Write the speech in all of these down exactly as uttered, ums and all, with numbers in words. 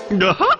だは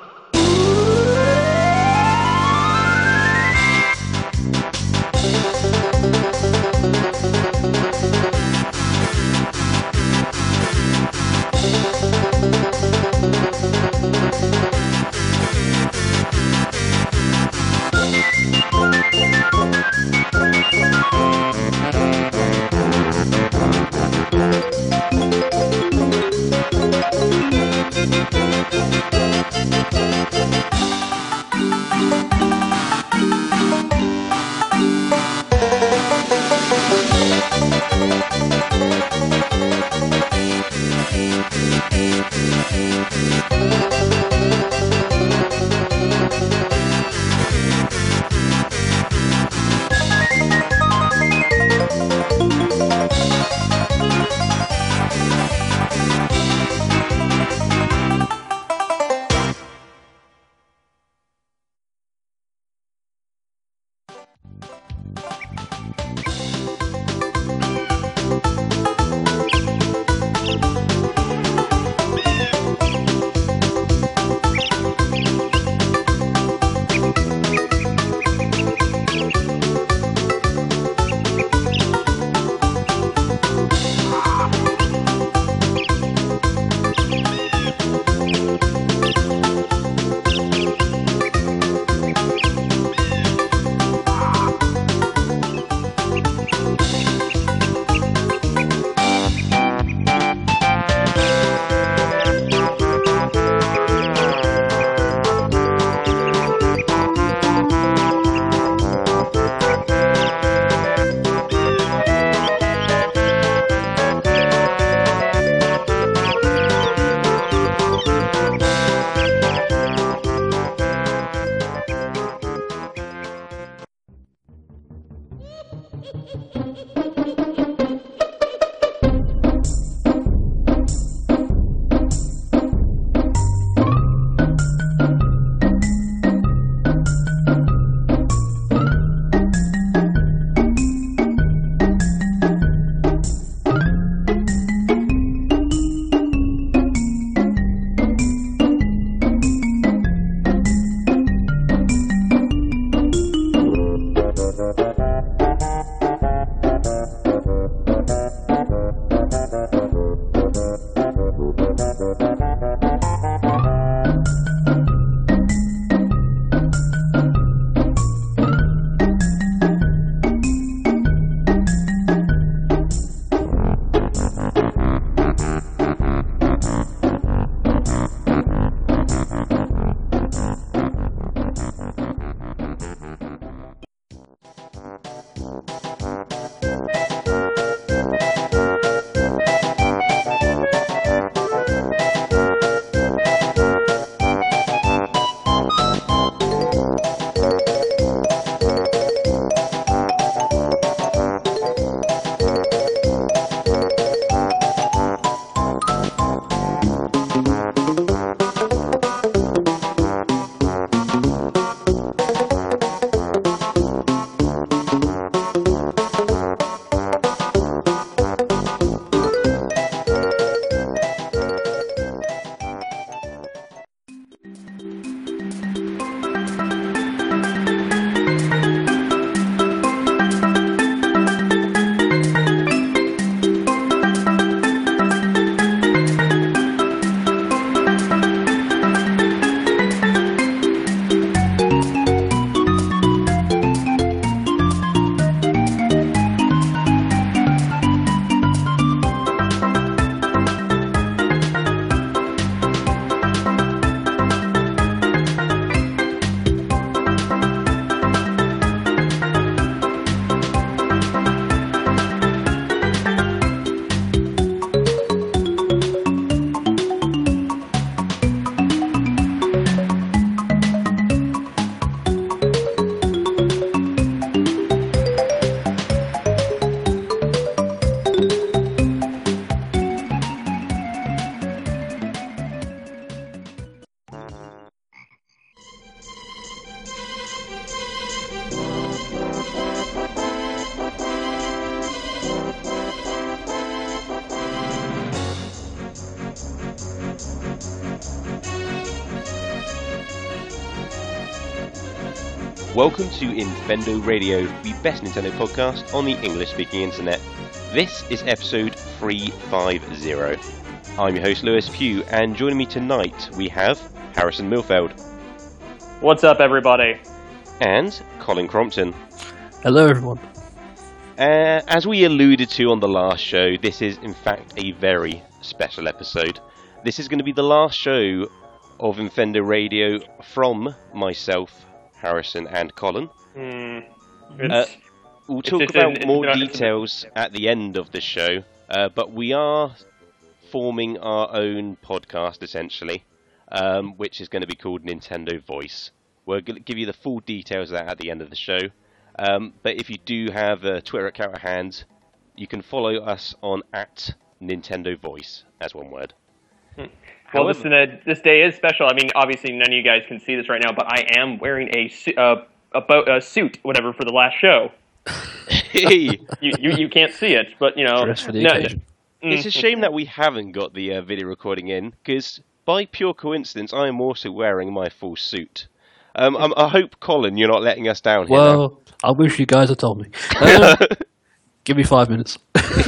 Welcome to Infendo Radio, the best Nintendo podcast on the English-speaking internet. This is episode three fifty. I'm your host Lewis Pugh, and joining me tonight we have Harrison Milfeld. What's up, everybody? And Colin Crompton. Hello, everyone. Uh, as we alluded to on the last show, this is in fact a very special episode. This is going to be the last show of Infendo Radio from myself, Harrison, and Colin. Mm, uh, we'll talk it's, about it's, more it's, details it's, at the end of the show, uh, but we are forming our own podcast, essentially, um, which is going to be called Nintendo Voice. We'll give you the full details of that at the end of the show. Um, but if you do have a Twitter account at hand, you can follow us on at Nintendo Voice, as one word. Hmm. Well, However, this, this day is special. I mean, obviously none of you guys can see this right now, but I am wearing a, uh, a, bo- a suit, whatever, for the last show. Hey. you, you you can't see it, but, you know. Dress for the no, occasion. No. It's a shame that we haven't got the uh, video recording in, because by pure coincidence, I am also wearing my full suit. Um, I'm, I hope, Colin, you're not letting us down here. Well, now. I wish you guys had told me. Um, give me five minutes.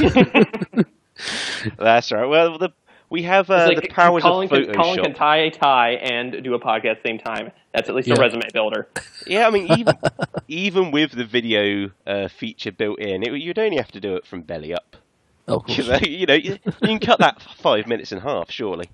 That's right. Well, the, we have uh, like, the powers Colin of Photoshop. Can, Colin can tie a tie and do a podcast at the same time. That's at least yeah. a resume builder. Yeah, I mean, even even with the video uh, feature built in, it, you'd only have to do it from belly up. Oh, of course. You know, you, know you, you can cut that five minutes in half, surely.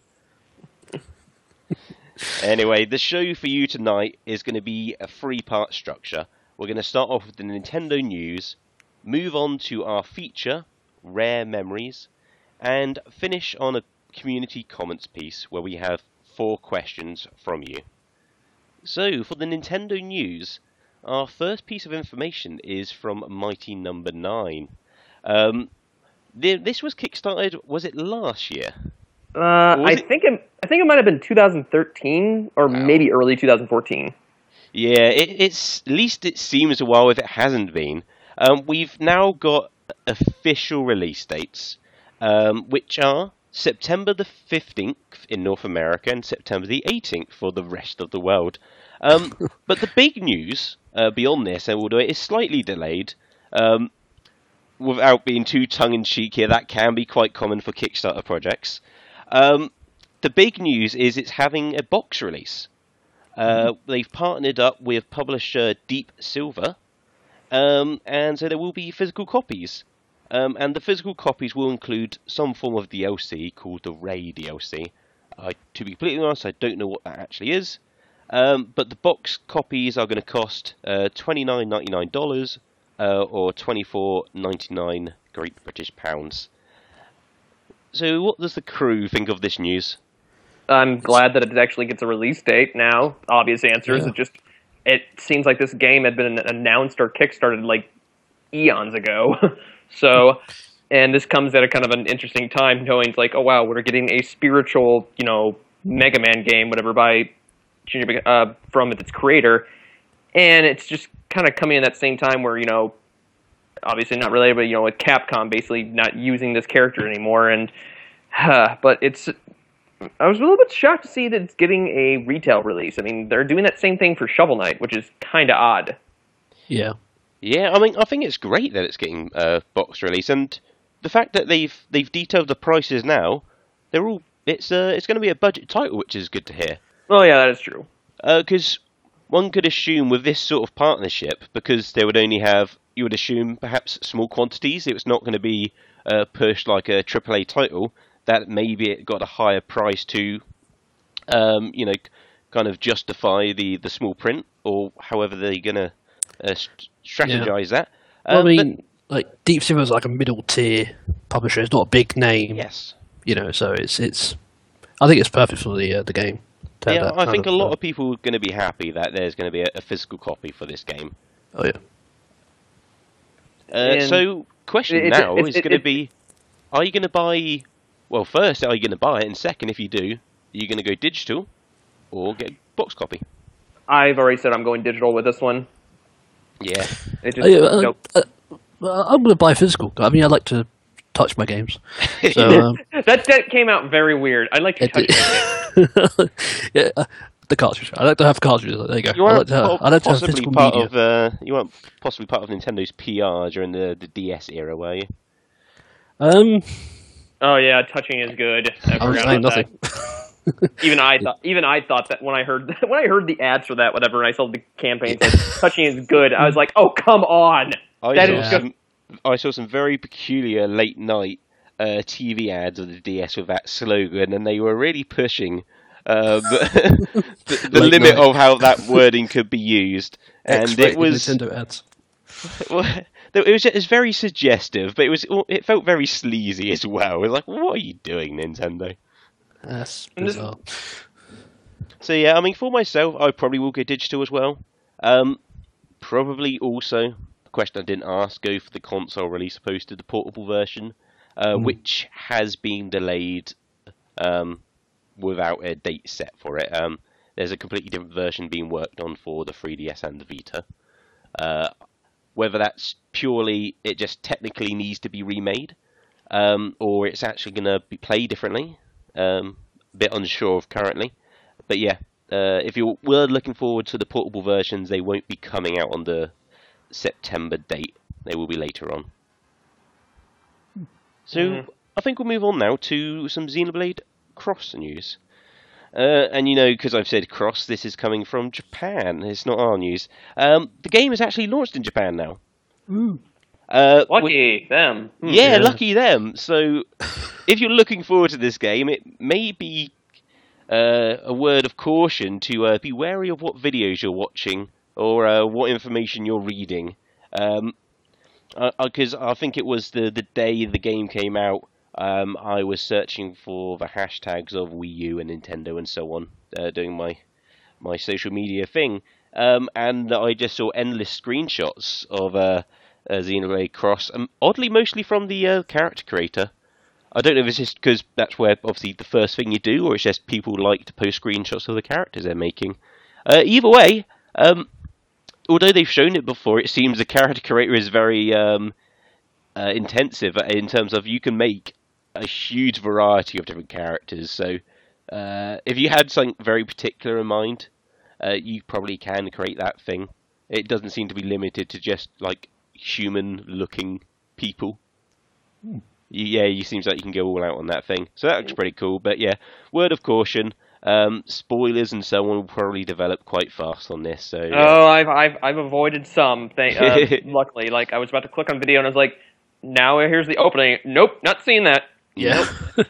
Anyway, the show for you tonight is going to be a three-part structure. We're going to start off with the Nintendo news, move on to our feature, Rare Memories, and finish on a community comments piece where we have four questions from you. So, for the Nintendo news, our first piece of information is from Mighty Number nine. Um, the, this was kickstarted, was it last year? Uh, I it? think it, I think it might have been two thousand thirteen or Wow. maybe early two thousand fourteen. Yeah, it, it's at least it seems a while if it hasn't been. Um, we've now got official release dates, um, which are September the fifteenth in North America and September the eighteenth for the rest of the world. Um, but the big news uh, beyond this, and although it is slightly delayed, um, without being too tongue-in-cheek here, that can be quite common for Kickstarter projects. Um, the big news is it's having a box release. Uh, they've partnered up with publisher Deep Silver, um, and so there will be physical copies. Um, and the physical copies will include some form of D L C called the Ray D L C. Uh, to be completely honest, I don't know what that actually is. Um, but the box copies are going to cost uh, twenty-nine ninety-nine dollars uh, or twenty-four ninety-nine Great British Pounds. So what does the crew think of this news? I'm glad that it actually gets a release date now. Obvious answers. Yeah. It just it seems like this game had been announced or kickstarted like eons ago. So, and this comes at a kind of an interesting time, knowing it's like, oh wow, we're getting a spiritual, you know, Mega Man game, whatever, by uh, from its creator, and it's just kind of coming in that same time where, you know, obviously not related, but, you know, with Capcom basically not using this character anymore, and uh, but it's. I was a little bit shocked to see that it's getting a retail release. I mean, they're doing that same thing for Shovel Knight, which is kind of odd. Yeah. Yeah, I mean, I think it's great that it's getting a uh, box release, and the fact that they've they've detailed the prices now, they're all it's uh, it's going to be a budget title, which is good to hear. Oh yeah, that is true. Because uh, one could assume with this sort of partnership, because they would only have, you would assume perhaps small quantities. It was not going to be uh, pushed like a triple A title. That maybe it got a higher price to, um, you know, kind of justify the, the small print, or however they're going to uh, st- strategize yeah. that. Well, Um, I mean, but, like Deep Silver is like a middle tier publisher. It's not a big name. Yes. You know, so it's it's. I think it's perfect for the uh, the game. Yeah, I think of, a lot uh, of people are going to be happy that there's going to be a, a physical copy for this game. Oh yeah. Uh, so, question it, now it, it, is it, going to it, be: are you going to buy? Well, first, are you going to buy it? And second, if you do, are you going to go digital or get a box copy? I've already said I'm going digital with this one. Yeah. It just, uh, uh, nope. uh, I'm going to buy physical. I mean, I like to touch my games. So um, that that came out very weird. I like to touch my games. yeah, uh, The cartridge. I like to have cartridges. There you go. You I weren't like to have, po- I like to have possibly physical part media. of uh, you weren't possibly part of Nintendo's P R during the, the D S era, were you? Um, Oh yeah, touching is good. I I was forgot saying about nothing. that. Even I thought, even I thought that when I heard when I heard the ads for that, whatever, and I saw the campaign said touching is good. I was like, oh come on, I that saw is some, just I saw some very peculiar late night uh, T V ads of the D S with that slogan, and they were really pushing um, the, the Late limit night. of how that wording could be used, and X-rated it was Nintendo ads. well, it was just very suggestive, but it was it felt very sleazy as well. It was like, what are you doing, Nintendo? That's And this- bizarre. So yeah, I mean, for myself, I probably will go digital as well. Um, probably also, a question I didn't ask, go for the console release opposed to the portable version, uh, Mm. which has been delayed um, without a date set for it. Um, there's a completely different version being worked on for the three D S and the Vita. Uh, whether that's purely it just technically needs to be remade, um, or it's actually going to be played differently. Um, a bit unsure of currently. But yeah, uh, if you were looking forward to the portable versions, they won't be coming out on the September date. They will be later on. So Mhm. I think we'll move on now to some Xenoblade Cross news. Uh, and you know, because I've said Cross, this is coming from Japan. It's not our news. Um, the game is actually launched in Japan now. Ooh. Uh, with- lucky them. Hmm. yeah, Yeah. lucky them. So, if you're looking forward to this game, it may be uh, a word of caution to uh, be wary of what videos you're watching or uh, what information you're reading. Um, because I, I think it was the, the day the game came out, um, I was searching for the hashtags of Wii U and Nintendo and so on, uh, doing my my social media thing, um, and I just saw endless screenshots of uh, uh, Xenoblade Cross, um, oddly mostly from the uh, character creator. I don't know if it's just because that's where obviously the first thing you do, or it's just people like to post screenshots of the characters they're making. Uh, either way, um, although they've shown it before, it seems the character creator is very um, uh, intensive in terms of you can make a huge variety of different characters. So uh, if you had something very particular in mind, uh, you probably can create that thing. It doesn't seem to be limited to just like human-looking people. Hmm. Yeah, you seems like you can go all out on that thing. So that looks pretty cool. But yeah, word of caution. Um, spoilers and so on will probably develop quite fast on this. So yeah. Oh, I've I've I've avoided some. Thank, uh, luckily, like I was about to click on video and I was like, now here's the opening. Nope, not seeing that. Yeah.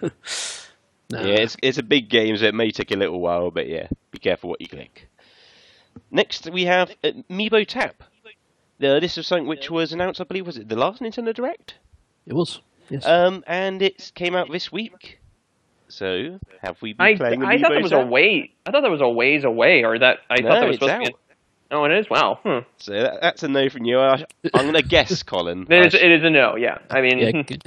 Nah. Yeah, it's it's a big game, so it may take a little while, but yeah, be careful what you click. Next, we have uh, Amiibo Tap. Uh, this is something which was announced, I believe, was it the last Nintendo Direct? It was. Yes. Um, and it came out this week. So, have we been I playing I Amiibo thought that was a Tap? way. I thought that was a ways away, or that I No, thought that was it's supposed to out. be. Oh, it is. Wow. Hmm. So that, that's a no from you. I, I'm going to guess, Colin. It is. I- It is a no. Yeah. I mean. yeah, good.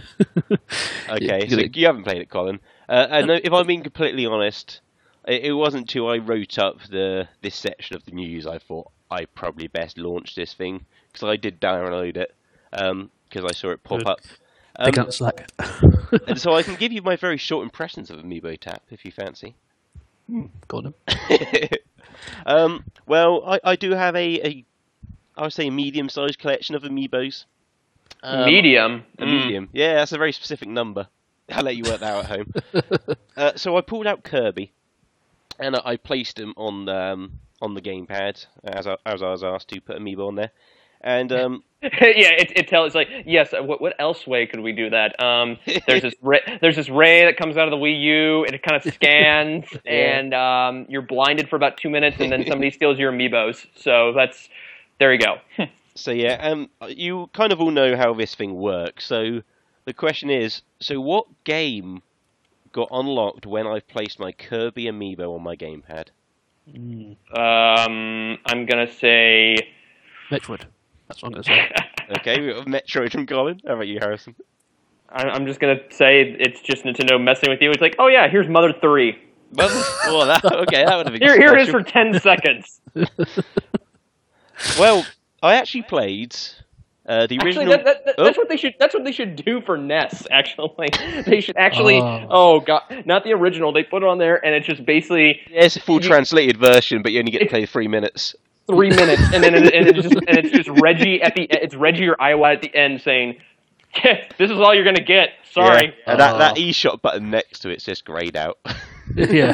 Okay, Yeah, so good. you haven't played it, Colin. Uh, and no, if I'm being completely honest, it, it wasn't until I wrote up the this section of the news I thought I probably best launch this thing, because I did download it because I saw it pop Good. up. Pick Um, up slack. and so I can give you my very short impressions of Amiibo Tap if you fancy. Go on then. um, well, I, I do have a, a I would say a medium-sized collection of Amiibos. Um, medium. A Mm. medium. Yeah, that's a very specific number. I'll let you work that out at home. uh, so I pulled out Kirby, and I, I placed him on um, on the gamepad as I, as I was asked to put Amiibo on there. And um, yeah, it it tells like yes. What what else way could we do that? Um, there's this ray, there's this ray that comes out of the Wii U, and it kind of scans, Yeah. and um, you're blinded for about two minutes, and then somebody steals your amiibos. So that's there you go. so yeah, um, you kind of all know how this thing works. So the question is, so what game got unlocked when I placed my Kirby Amiibo on my gamepad? Mm. Um, I'm gonna say Metroid. That's what I'm going to say. Okay, we got Metroid from Colin. How about you, Harrison? I- I'm just gonna say it's just Nintendo messing with you. It's like, oh yeah, here's Mother three. Well, well, that, okay, that would have been Here, here it is special. for ten seconds. Well, I actually played Uh, the Actually, original. that, that, that, oh. that's what they should. That's what they should do for N E S. Actually, they should actually. Oh. Oh god, not the original. They put it on there, and it's just basically Yeah, it's a full you- translated version, but you only get to play three minutes. three minutes, and then and, and it's just and it's just Reggie at the it's Reggie or Iowa at the end saying, yeah, "This is all you're gonna get." Sorry. Yeah. And that, Oh. that eShop button next to it's just greyed out. Yeah.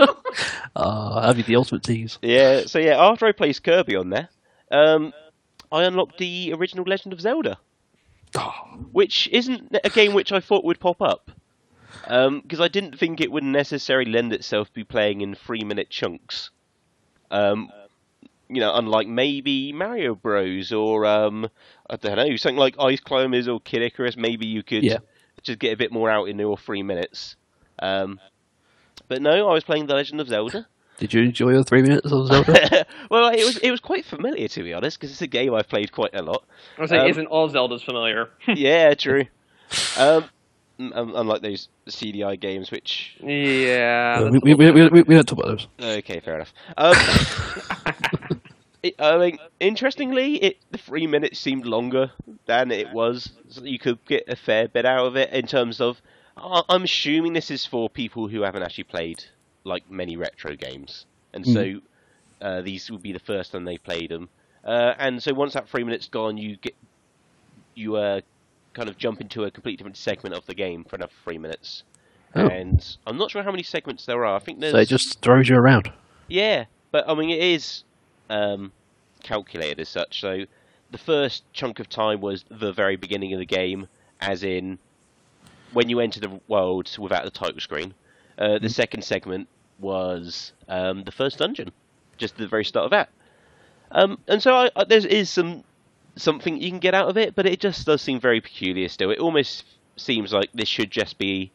uh, that'd be the ultimate tease. Yeah, so yeah, after I placed Kirby on there, um, I unlocked the original Legend of Zelda, Oh, which isn't a game which I thought would pop up. Because I didn't think it would necessarily lend itself to be playing in three-minute chunks. Um, you know, unlike maybe Mario Bros. Or, um, I don't know, something like Ice Climbers or Kid Icarus, maybe you could Yeah. just get a bit more out in your three minutes. Um, but no, I was playing The Legend of Zelda. did you enjoy your three minutes of Zelda? Well, it was it was quite familiar, to be honest, because it's a game I've played quite a lot. I was saying, Um, isn't all Zeldas familiar? Yeah, true. Um, un- unlike those C D I games, which yeah. Uh, that's we, a we, little- we, we, we don't talk about those. okay, fair enough. Um, it, I mean, interestingly, it the three minutes seemed longer than it was. So you could get a fair bit out of it in terms of. I- I'm assuming this is for people who haven't actually played like many retro games, and so uh, these would be the first time they played them. Uh, and so once that three minutes gone, you get you uh, kind of jump into a completely different segment of the game for another three minutes. Oh. And I'm not sure how many segments there are. I think there's So it just throws you around. yeah, but I mean it is um, calculated as such. So the first chunk of time was the very beginning of the game, as in when you enter the world without the title screen. Uh, the second segment was um, the first dungeon, just the very start of that. Um, and so I, I, there is some something you can get out of it, but it just does seem very peculiar still. It almost seems like this should just be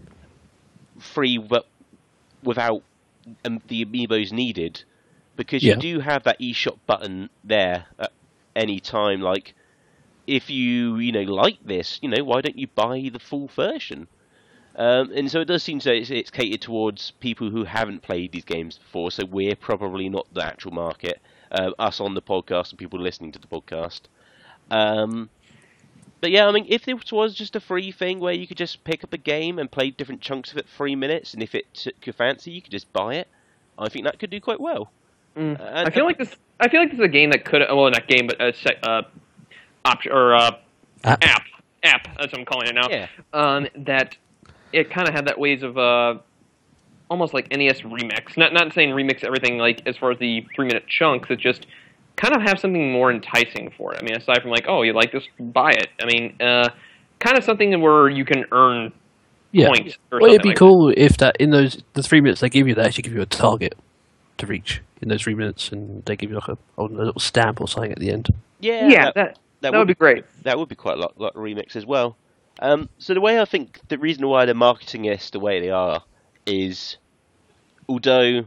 free, but without um, the amiibos needed, because Yeah. you do have that eShop button there at any time. Like, if you you know like this, you know, why don't you buy the full version? Um, and so it does seem so it's, it's catered towards people who haven't played these games before. So we're probably not the actual market. Uh, us on the podcast and people listening to the podcast. Um, but yeah, I mean, if this was just a free thing where you could just pick up a game and play different chunks of it for three minutes, and if it took your fancy, you could just buy it. I think that could do quite well. Mm. Uh, I feel like this. I feel like this is a game that could. Well, not game, but a sec, uh, option or uh, App. app. App. That's what I'm calling it now. Yeah. Um, that it kind of had that ways of uh, almost like N E S remix. Not not saying remix everything like as far as the three minute chunks. It just kind of have something more enticing for it. I mean, aside from like, oh, you like this, buy it. I mean, uh, kind of something where you can earn Yeah. points. Or Well, it'd something be like cool if that in those the three minutes they give you, they actually give you a target to reach in those three minutes, and they give you like a, a little stamp or something at the end. Yeah, that. Yeah, that, that that that would be great. that would be quite a lot, lot of remix as well. Um, so the way I think the reason why they're marketing this the way they are is, although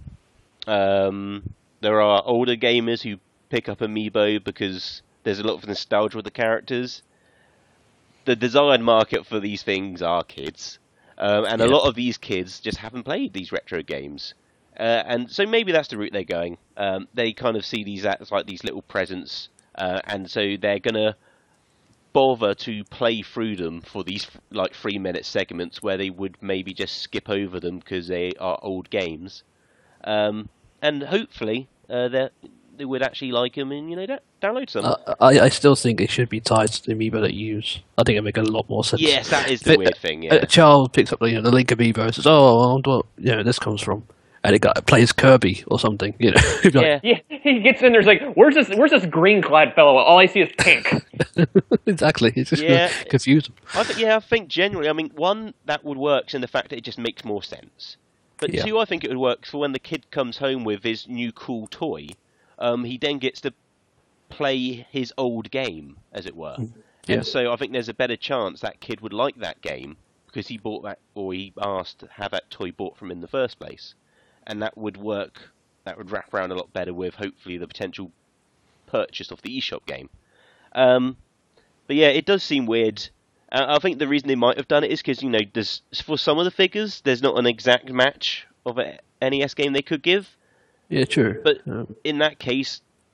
um, there are older gamers who pick up Amiibo because there's a lot of nostalgia with the characters, the design market for these things are kids, um, and a Yeah. lot of these kids just haven't played these retro games. Uh, and so maybe that's the route they're going. Um, they kind of see these as like these little presents, uh, and so they're gonna bother to play through them for these like three minute segments where they would maybe just skip over them because they are old games. Um, and hopefully uh, they they would actually like them and you know da- download some. Uh, I, I still think it should be tied to the amiibo that you use. I think it would make a lot more sense. yes, that is the If it- weird thing. A, Yeah, a child picks up you know, the Link amiibo and says, "Oh, I wonder what you know this comes from," and it got it plays Kirby or something. You know, You'd be like, yeah. Yeah, he gets in there's like, where's this? Where's this green clad fellow? All I see is pink. exactly. It's just Yeah. gonna confuse them. I think yeah, I think generally, I mean, one that would work in the fact that it just makes more sense. But Yeah. two, I think it would work for when the kid comes home with his new cool toy. Um, he then gets to play his old game, as it were. Yeah. And so I think there's a better chance that kid would like that game because he bought that, or he asked to have that toy bought from him in the first place. And that would work, that would wrap around a lot better with hopefully the potential purchase of the eShop game. Um, but yeah, it does seem weird. Uh, I think the reason they might have done it is because, you know, there's for some of the figures, there's not an exact match of an N E S game they could give. Yeah, true. But Um, in that case,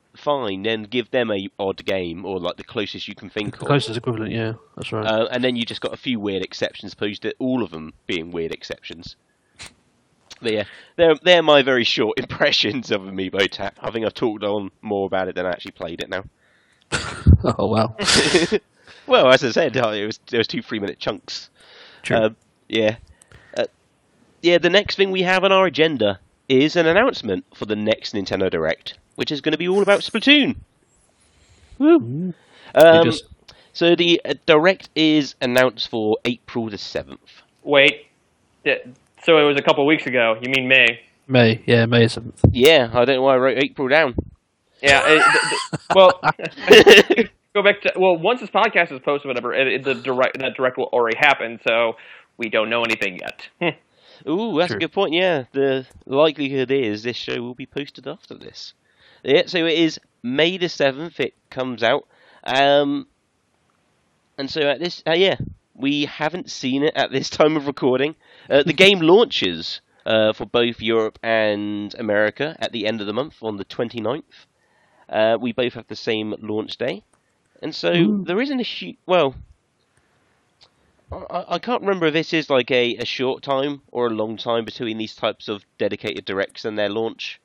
fine, then give them a odd game, or like the closest you can think The of. closest equivalent, yeah, that's right. Uh, and then you just got a few weird exceptions, opposed to all of them being weird exceptions. But yeah, they're, they're my very short impressions of Amiibo Tap. I think I've talked on more about it than I actually played it now. Oh wow. Well, as I said, uh, it was it was two three-minute chunks. True. Uh, yeah. Uh, yeah, the next thing we have on our agenda is an announcement for the next Nintendo Direct, which is going to be all about Splatoon. Woo! Um, just- So the uh, Direct is announced for April the seventh. Wait. Yeah, so it was a couple weeks ago. You mean May? May, yeah, May seventh. Yeah, I don't know why I wrote April down. Yeah. It, th- th- well, go back to well. Once this podcast is posted, whatever, it, it, the direct that direct will already happen. So we don't know anything yet. Hmm. Ooh, that's True. a good point. Yeah, the likelihood is this show will be posted after this. Yeah, so it is May the seventh. It comes out, um, and so at this, uh, yeah, we haven't seen it at this time of recording. Uh, the game launches uh, for both Europe and America at the end of the month on the twenty-ninth. Uh, we both have the same launch day, and so Ooh. there isn't a huge. Well, I, I can't remember if this is like a, a short time or a long time between these types of dedicated directs and their launch.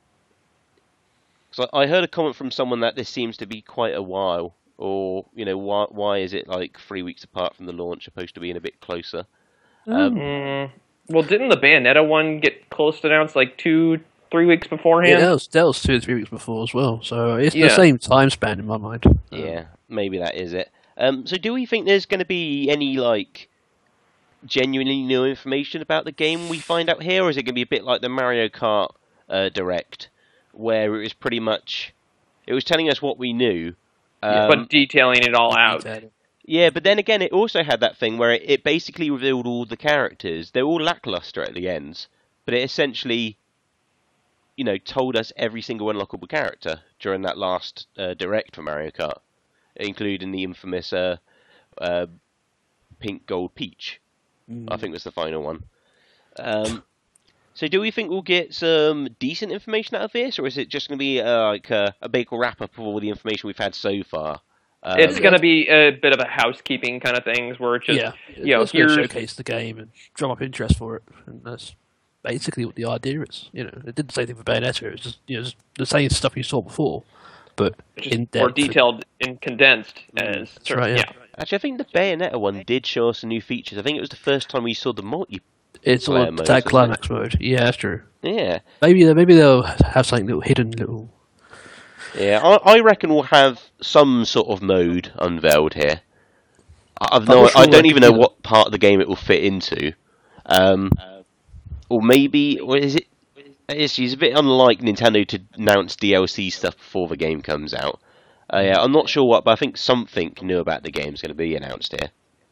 So I heard a comment from someone that this seems to be quite a while, or you know, why why is it like three weeks apart from the launch, opposed to being a bit closer? Um, Mm, well, didn't the Bayonetta one get close to announced like two, three weeks Yeah, beforehand? that was, that was two or three weeks before as well, so it's Yeah. the same time span in my mind. Yeah, maybe that is it. Um, so do we think there's going to be any like genuinely new information about the game we find out here, or is it going to be a bit like the Mario Kart uh, Direct, where it was pretty much it was telling us what we knew, um, but detailing it all out. yeah, but then again, it also had that thing where it, it basically revealed all the characters. They're all lackluster at the ends, but it essentially, you know, told us every single unlockable character during that last uh, Direct for Mario Kart, including the infamous uh, uh, Pink Gold Peach. Mm. I think was the final one. Um, so do we think we'll get some decent information out of this, or is it just going to be uh, like uh, a big wrap-up of all the information we've had so far? Um, It's going to be a bit of a housekeeping kind of things where it's just, yeah, you know, it's going to here's showcase the game and drum up interest for it, and that's basically what the idea is. You know, it did the same thing for Bayonetta. It was just, you know, just the same stuff you saw before, but just in more depth. detailed and condensed as That's right, yeah. Actually, I think the Bayonetta one did show us some new features. I think it was the first time we saw the multi. It's all Player modes, that isn't climax mode. Yeah, that's true. Yeah, Maybe they- maybe they'll have something little hidden little. yeah. I, I reckon we'll have some sort of mode unveiled here. I- I've I'm no, not sure I don't I even can know see what part of the game it will fit into. Um, or maybe, what is it? It's, it's a bit unlike Nintendo to announce D L C stuff before the game comes out. Uh, yeah, I'm not sure what, but I think something new about the game is going to be announced here,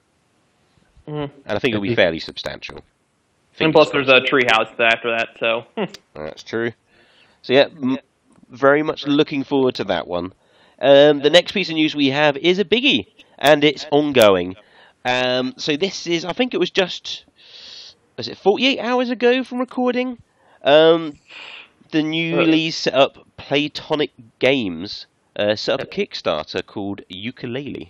Mhm. and I think it'll be Maybe. fairly substantial. And plus, there's a treehouse after that, so. That's true. So yeah, m- very much looking forward to that one. Um, the next piece of news we have is a biggie, and it's ongoing. Um, so this is, I think it was just, was it forty-eight hours ago from recording? Um, the newly set up Playtonic Games uh, set up a Kickstarter called Ukulele.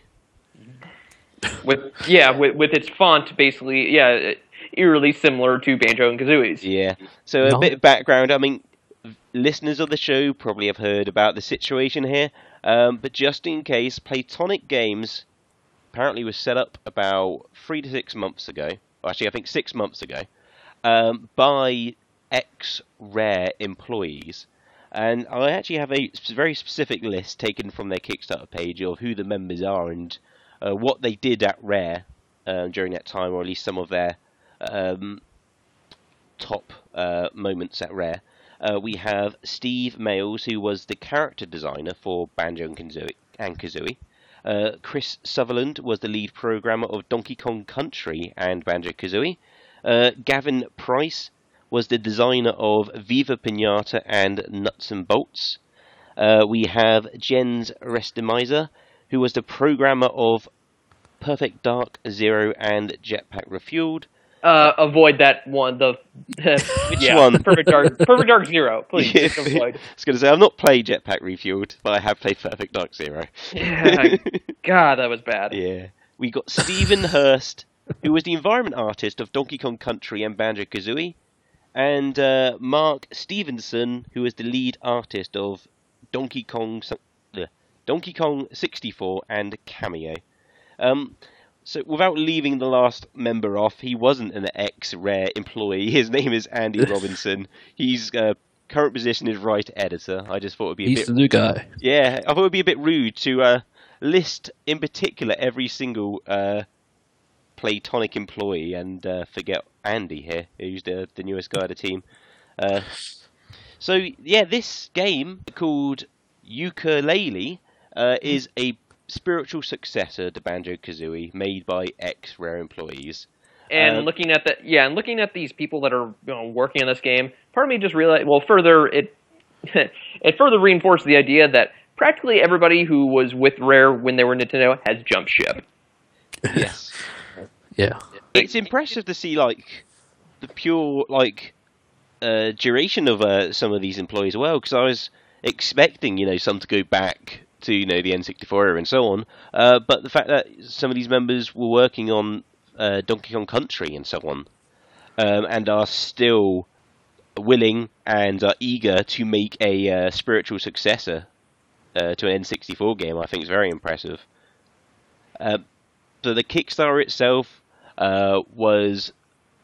with yeah, with with its font basically, yeah, eerily similar to Banjo and Kazooie's. Yeah. So a No. bit of background. I mean, listeners of the show probably have heard about the situation here, um, but just in case, Playtonic Games apparently was set up about three to six months ago. Well, actually, I think six months ago, um, by ex-Rare employees. And I actually have a s- very specific list taken from their Kickstarter page of who the members are and uh, what they did at Rare um, during that time, or at least some of their um, top uh, moments at Rare. Uh, we have Steve Mails, who was the character designer for Banjo and Kazooie. And Kazooie. Uh, Chris Sutherland was the lead programmer of Donkey Kong Country and Banjo Kazooie. Uh, Gavin Price was the designer of Viva Pinata and Nuts and Bolts. Uh, we have Jens Restemizer, who was the programmer of Perfect Dark Zero and Jetpack Refueled. Uh, avoid that one. The Which yeah, one? Perfect Dark, Perfect Dark Zero. Please Yeah. just avoid. I was going to say, I've not played Jetpack Refueled, but I have played Perfect Dark Zero. Yeah, God, that was bad. Yeah. We got Stephen Hurst, who was the environment artist of Donkey Kong Country and Banjo-Kazooie, and uh, Mark Stevenson, who was the lead artist of Donkey Kong, uh, Donkey Kong sixty-four and Cameo. Um, so without leaving the last member off, he wasn't an ex-Rare employee. His name is Andy Robinson. His uh, current position is writer editor. I just thought it would be a He's bit... the new guy. Yeah, I thought it would be a bit rude to uh, list in particular every single uh, Playtonic employee and uh, forget Andy here, who's the, the newest guy of the team. Uh, so, yeah, this game called Yooka-Laylee uh, is a spiritual successor to Banjo-Kazooie made by ex-Rare employees. And Um, looking at the yeah, and looking at these people that are you know, working on this game, part of me just realized. Well, further it it further reinforced the idea that practically everybody who was with Rare when they were Nintendo has jumped ship. Yes. Yeah. It's impressive to see, like, the pure, like, uh, duration of uh, some of these employees as well, because I was expecting, you know, some to go back to, you know, the N sixty-four era and so on, uh, but the fact that some of these members were working on uh, Donkey Kong Country and so on, um, and are still willing and are eager to make a uh, spiritual successor uh, to an N sixty-four game, I think is very impressive. Uh, so the Kickstarter itself uh, was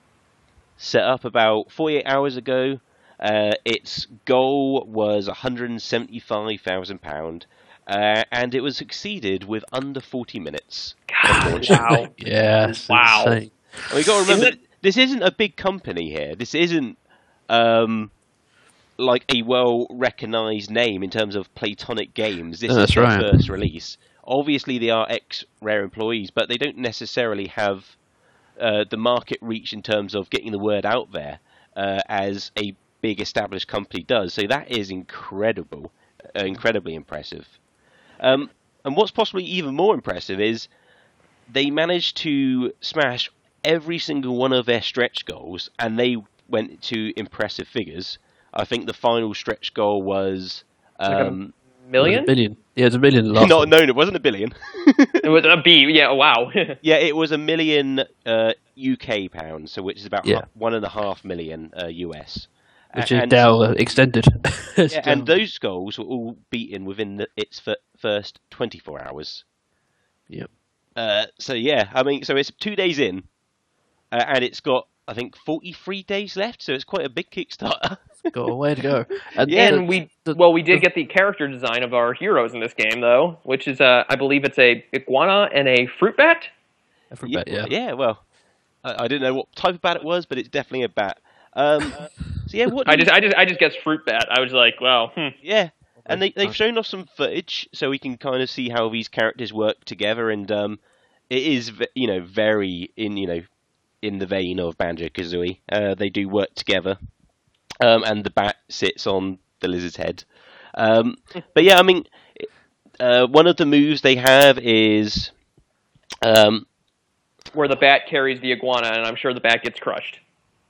set up about forty-eight hours ago. Uh, its goal was one hundred seventy-five thousand pounds, uh, and it was succeeded with under forty minutes. God, wow. Yes. Wow. Insane. And we got to remember, Isn't this isn't a big company here. This isn't um, like a well-recognised name in terms of Playtonic games. This No, is that's their right. first release. Obviously, they are ex-Rare employees, but they don't necessarily have uh, the market reach in terms of getting the word out there uh, as a big established company does. So that is incredible, uh, incredibly impressive. Um, and what's possibly even more impressive is they managed to smash every single one of their stretch goals, and they went to impressive figures. I think the final stretch goal was um, Million? A billion. Yeah, it's a million. the Last no, one. no, it wasn't a billion. It was a B. Yeah, wow. Yeah, it was a million uh, U K pounds, so which is about Yeah. ha- one and a half million uh, U S. Which A- is and, now uh, extended. It's yeah, and down. those goals were all beaten within the, its f- first twenty-four hours. Yep. Uh, so yeah, I mean, so it's two days in, uh, and it's got I think forty-three days left, so it's quite a big Kickstarter. Got a way to go. And Yeah, the- And we the- well, we did get the character design of our heroes in this game, though, which is uh, I believe it's a iguana and a fruit bat. I forgot, yeah. yeah. Well, I, I didn't know what type of bat it was, but it's definitely a bat. Um, so yeah, what? do I you- just I just I just guessed fruit bat. I was like, well, hmm. Yeah, and they, they've Nice. shown us some footage so we can kind of see how these characters work together, and um, it is, ve- you know, very in, you know, in the vein of Banjo-Kazooie. Uh, they do work together, um, and the bat sits on the lizard's head. Um, but yeah, I mean, uh, one of the moves they have is, um, where the bat carries the iguana, and I'm sure the bat gets crushed.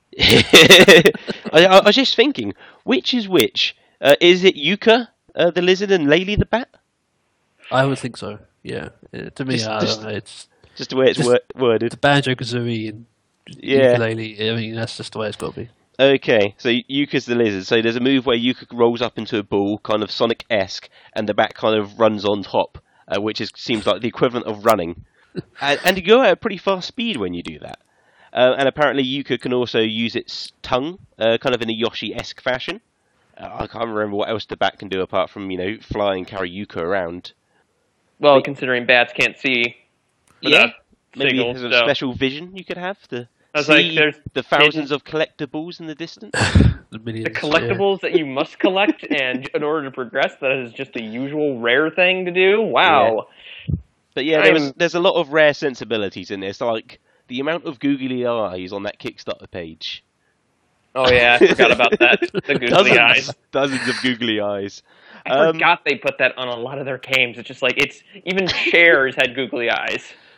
I, I was just thinking, which is which? Uh, is it Yuka, uh, the lizard, and Laylee, the bat? I would think so, yeah. Uh, to me, Just- I just- don't know. It's, Just the way it's Just- wor- it's worded. Banjo-Kazooie and Yeah. ukulele. I mean, that's just the way it's got to be. Okay, so Yuka's the lizard. So there's a move where Yuka rolls up into a ball, kind of Sonic-esque, and the bat kind of runs on top, uh, which is, seems like the equivalent of running. and, and you go at a pretty fast speed when you do that. Uh, and apparently Yuka can also use its tongue, uh, kind of in a Yoshi-esque fashion. Uh, I can't remember what else the bat can do apart from, you know, fly and carry Yuka around. Well, considering bats can't see. for Yeah, that maybe signal, there's a so- special vision you could have to I was see like, there's the thousands of collectibles in the distance. The, millions, the collectibles that you must collect, and in order to progress, that is just the usual rare thing to do. Wow. But yeah, there was, I'm- there's a lot of rare sensibilities in this, like the amount of googly eyes on that Kickstarter page. Oh yeah, I forgot about that. The googly dozens, eyes. dozens of googly eyes. I Um, forgot they put that on a lot of their games. It's just like it's even chairs had googly eyes.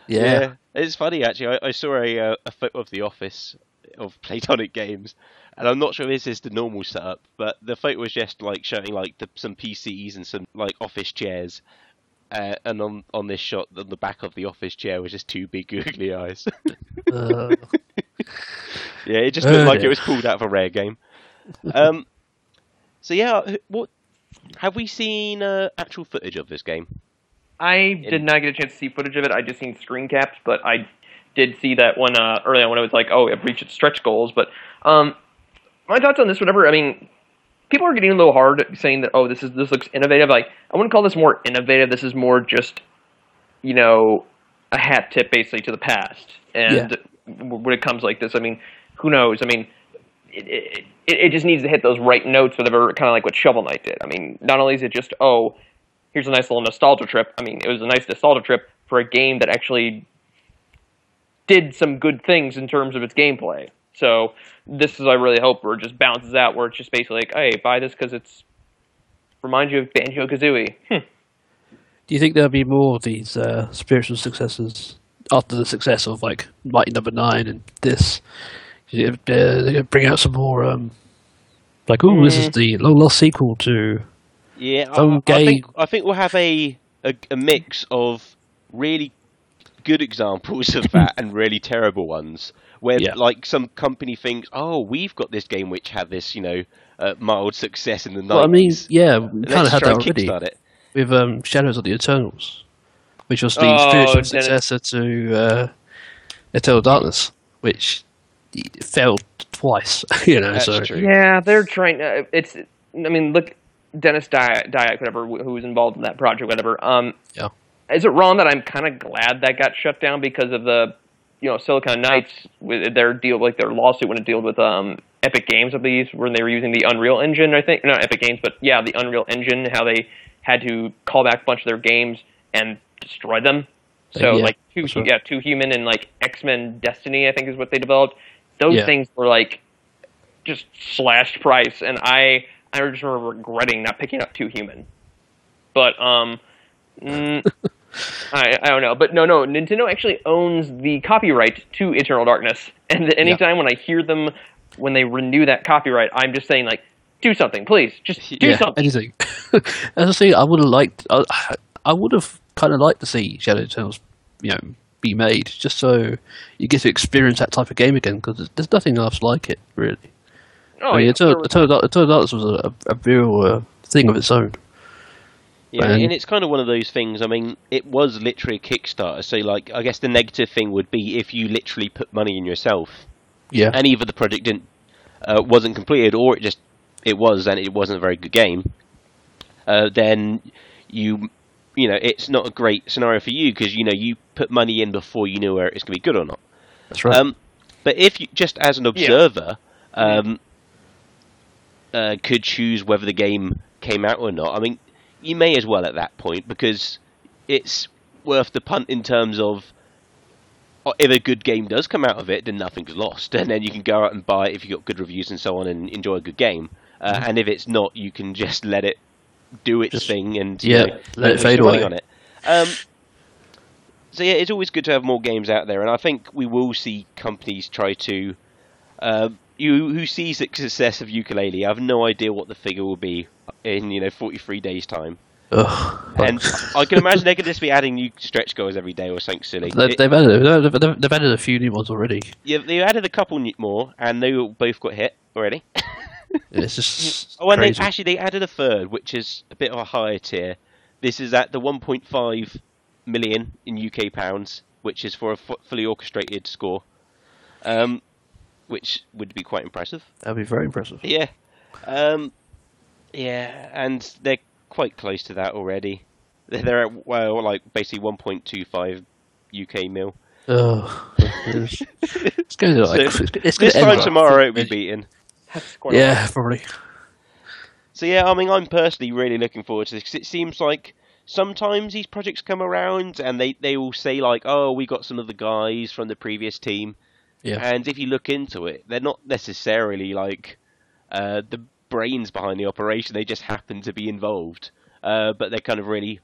Yeah. It's funny actually. I, I saw a uh, a photo of the office of Playtonic Games, and I'm not sure if this is the normal setup, but the photo was just like showing like the, some P Cs and some like office chairs, uh, and on on this shot, on the back of the office chair was just two big googly eyes. Uh, Yeah, it just looked Oh, like dear. it was pulled out of a rare game. Um, so yeah, what have we seen uh, actual footage of this game? I did not get a chance to see footage of it. I just seen screen caps, but I did see that one uh, early on when it was like, oh, it reached its stretch goals. But um, my thoughts on this, whatever. I mean, people are getting a little hard at saying that, oh, this is this looks innovative. Like, I wouldn't call this more innovative. This is more just, you know, a hat tip basically to the past. And when it comes like this, I mean, who knows? I mean, it, it, it just needs to hit those right notes, whatever, kind of like what Shovel Knight did. I mean, not only is it just, oh, here's a nice little nostalgia trip. I mean, it was a nice nostalgia trip for a game that actually did some good things in terms of its gameplay. So this is, I really hope, where it just bounces out, where it's just basically like, hey, buy this because it's reminds you of Banjo-Kazooie. Hmm. Do you think there'll be more of these uh, spiritual successors after the success of like Mighty Number Nine and this? Yeah, uh, they're gonna bring out some more, um, like, oh, this is the long lost sequel to. Yeah, I, Some I gay- think I think we'll have a, a a mix of really good examples of that and really terrible ones. Where Yeah. like some company thinks, oh, we've got this game which had this, you know, uh, mild success in the nineties. Well, I mean, yeah, we kind of Let's had try that and already kickstart it. with um, Shadows of the Eternals, which was the Oh, spiritual Dennis. successor to uh, Eternal Darkness, which failed twice. You know, That's so true. Yeah, they're trying. Uh, it's. I mean, look, Dennis Dyack, Dyack, whatever, wh- who was involved in that project, whatever. Um, Yeah. Is it wrong that I'm kind of glad that got shut down because of the, you know, Silicon Knights with their deal, like their lawsuit when it dealt with um Epic Games, I believe, when they were using the Unreal Engine, I think, not Epic Games, but yeah, the Unreal Engine, how they had to call back a bunch of their games and destroy them. So Yeah, like two, that's right. yeah, Two Human and like X-Men Destiny, I think is what they developed. Those Yeah. things were like just slashed price, and I I just remember regretting not picking up Two Human. But um, mm, I I don't know. But no, no, Nintendo actually owns the copyright to Eternal Darkness, and anytime when I hear them when they renew that copyright, I'm just saying like, do something, please, just do yeah, something. anything. As I say, I would have liked. I, I would have kind of liked to see Shadow of the Eternals, you know, be made, just so you get to experience that type of game again. Because there's nothing else like it, really. Oh, I mean, yeah, Eternal, there was- Eternal, Dark- Eternal Darkness was a, a, a real uh, thing of its own. Yeah, And- and it's kind of one of those things. I mean, it was literally a Kickstarter, so like, I guess the negative thing would be if you literally put money in yourself, Yeah, and either the project didn't uh, wasn't completed, or it just it was and it wasn't a very good game. Uh, then you you know it's not a great scenario for you because you know you put money in before you knew whether it's going to be good or not. that's right. Um, but if you just as an observer um, uh, could choose whether the game came out or not, I mean, you may as well at that point because it's worth the punt in terms of uh, if a good game does come out of it, then nothing's lost, and then you can go out and buy it if you've got good reviews and so on and enjoy a good game. Uh, And if it's not, you can just let it do its Just- thing and yeah, you know, let it waste fade your money away. on it. Um, so yeah, it's always good to have more games out there, and I think we will see companies try to. Uh, you who sees the success of Ukulele, I have no idea what the figure will be in you know forty-three days time, Ugh. and I can imagine they could just be adding new stretch goals every day or something silly. They, It- they've added they've, they've, they've added a few new ones already. yeah, they added a couple new- more, and they all both got hit already. It's just Oh, and they, crazy. actually they added a third, which is a bit of a higher tier. This is at the one point five million in U K pounds, which is for a fu- fully orchestrated score, um, which would be quite impressive. That'd be very impressive. Yeah, um, yeah, and they're quite close to that already. They're they're at well, like basically one point two five U K mil. Ugh. It's, it's going to like So, it's, it's This gonna time end up- tomorrow it'll be beaten. That's quite Yeah, probably. So yeah, I mean, I'm personally really looking forward to this 'cause it seems like sometimes these projects come around and they, they will say like, oh, we got some of the guys from the previous team, Yeah. and if you look into it, they're not necessarily like uh, the brains behind the operation. They just happen to be involved, uh, but they're kind of really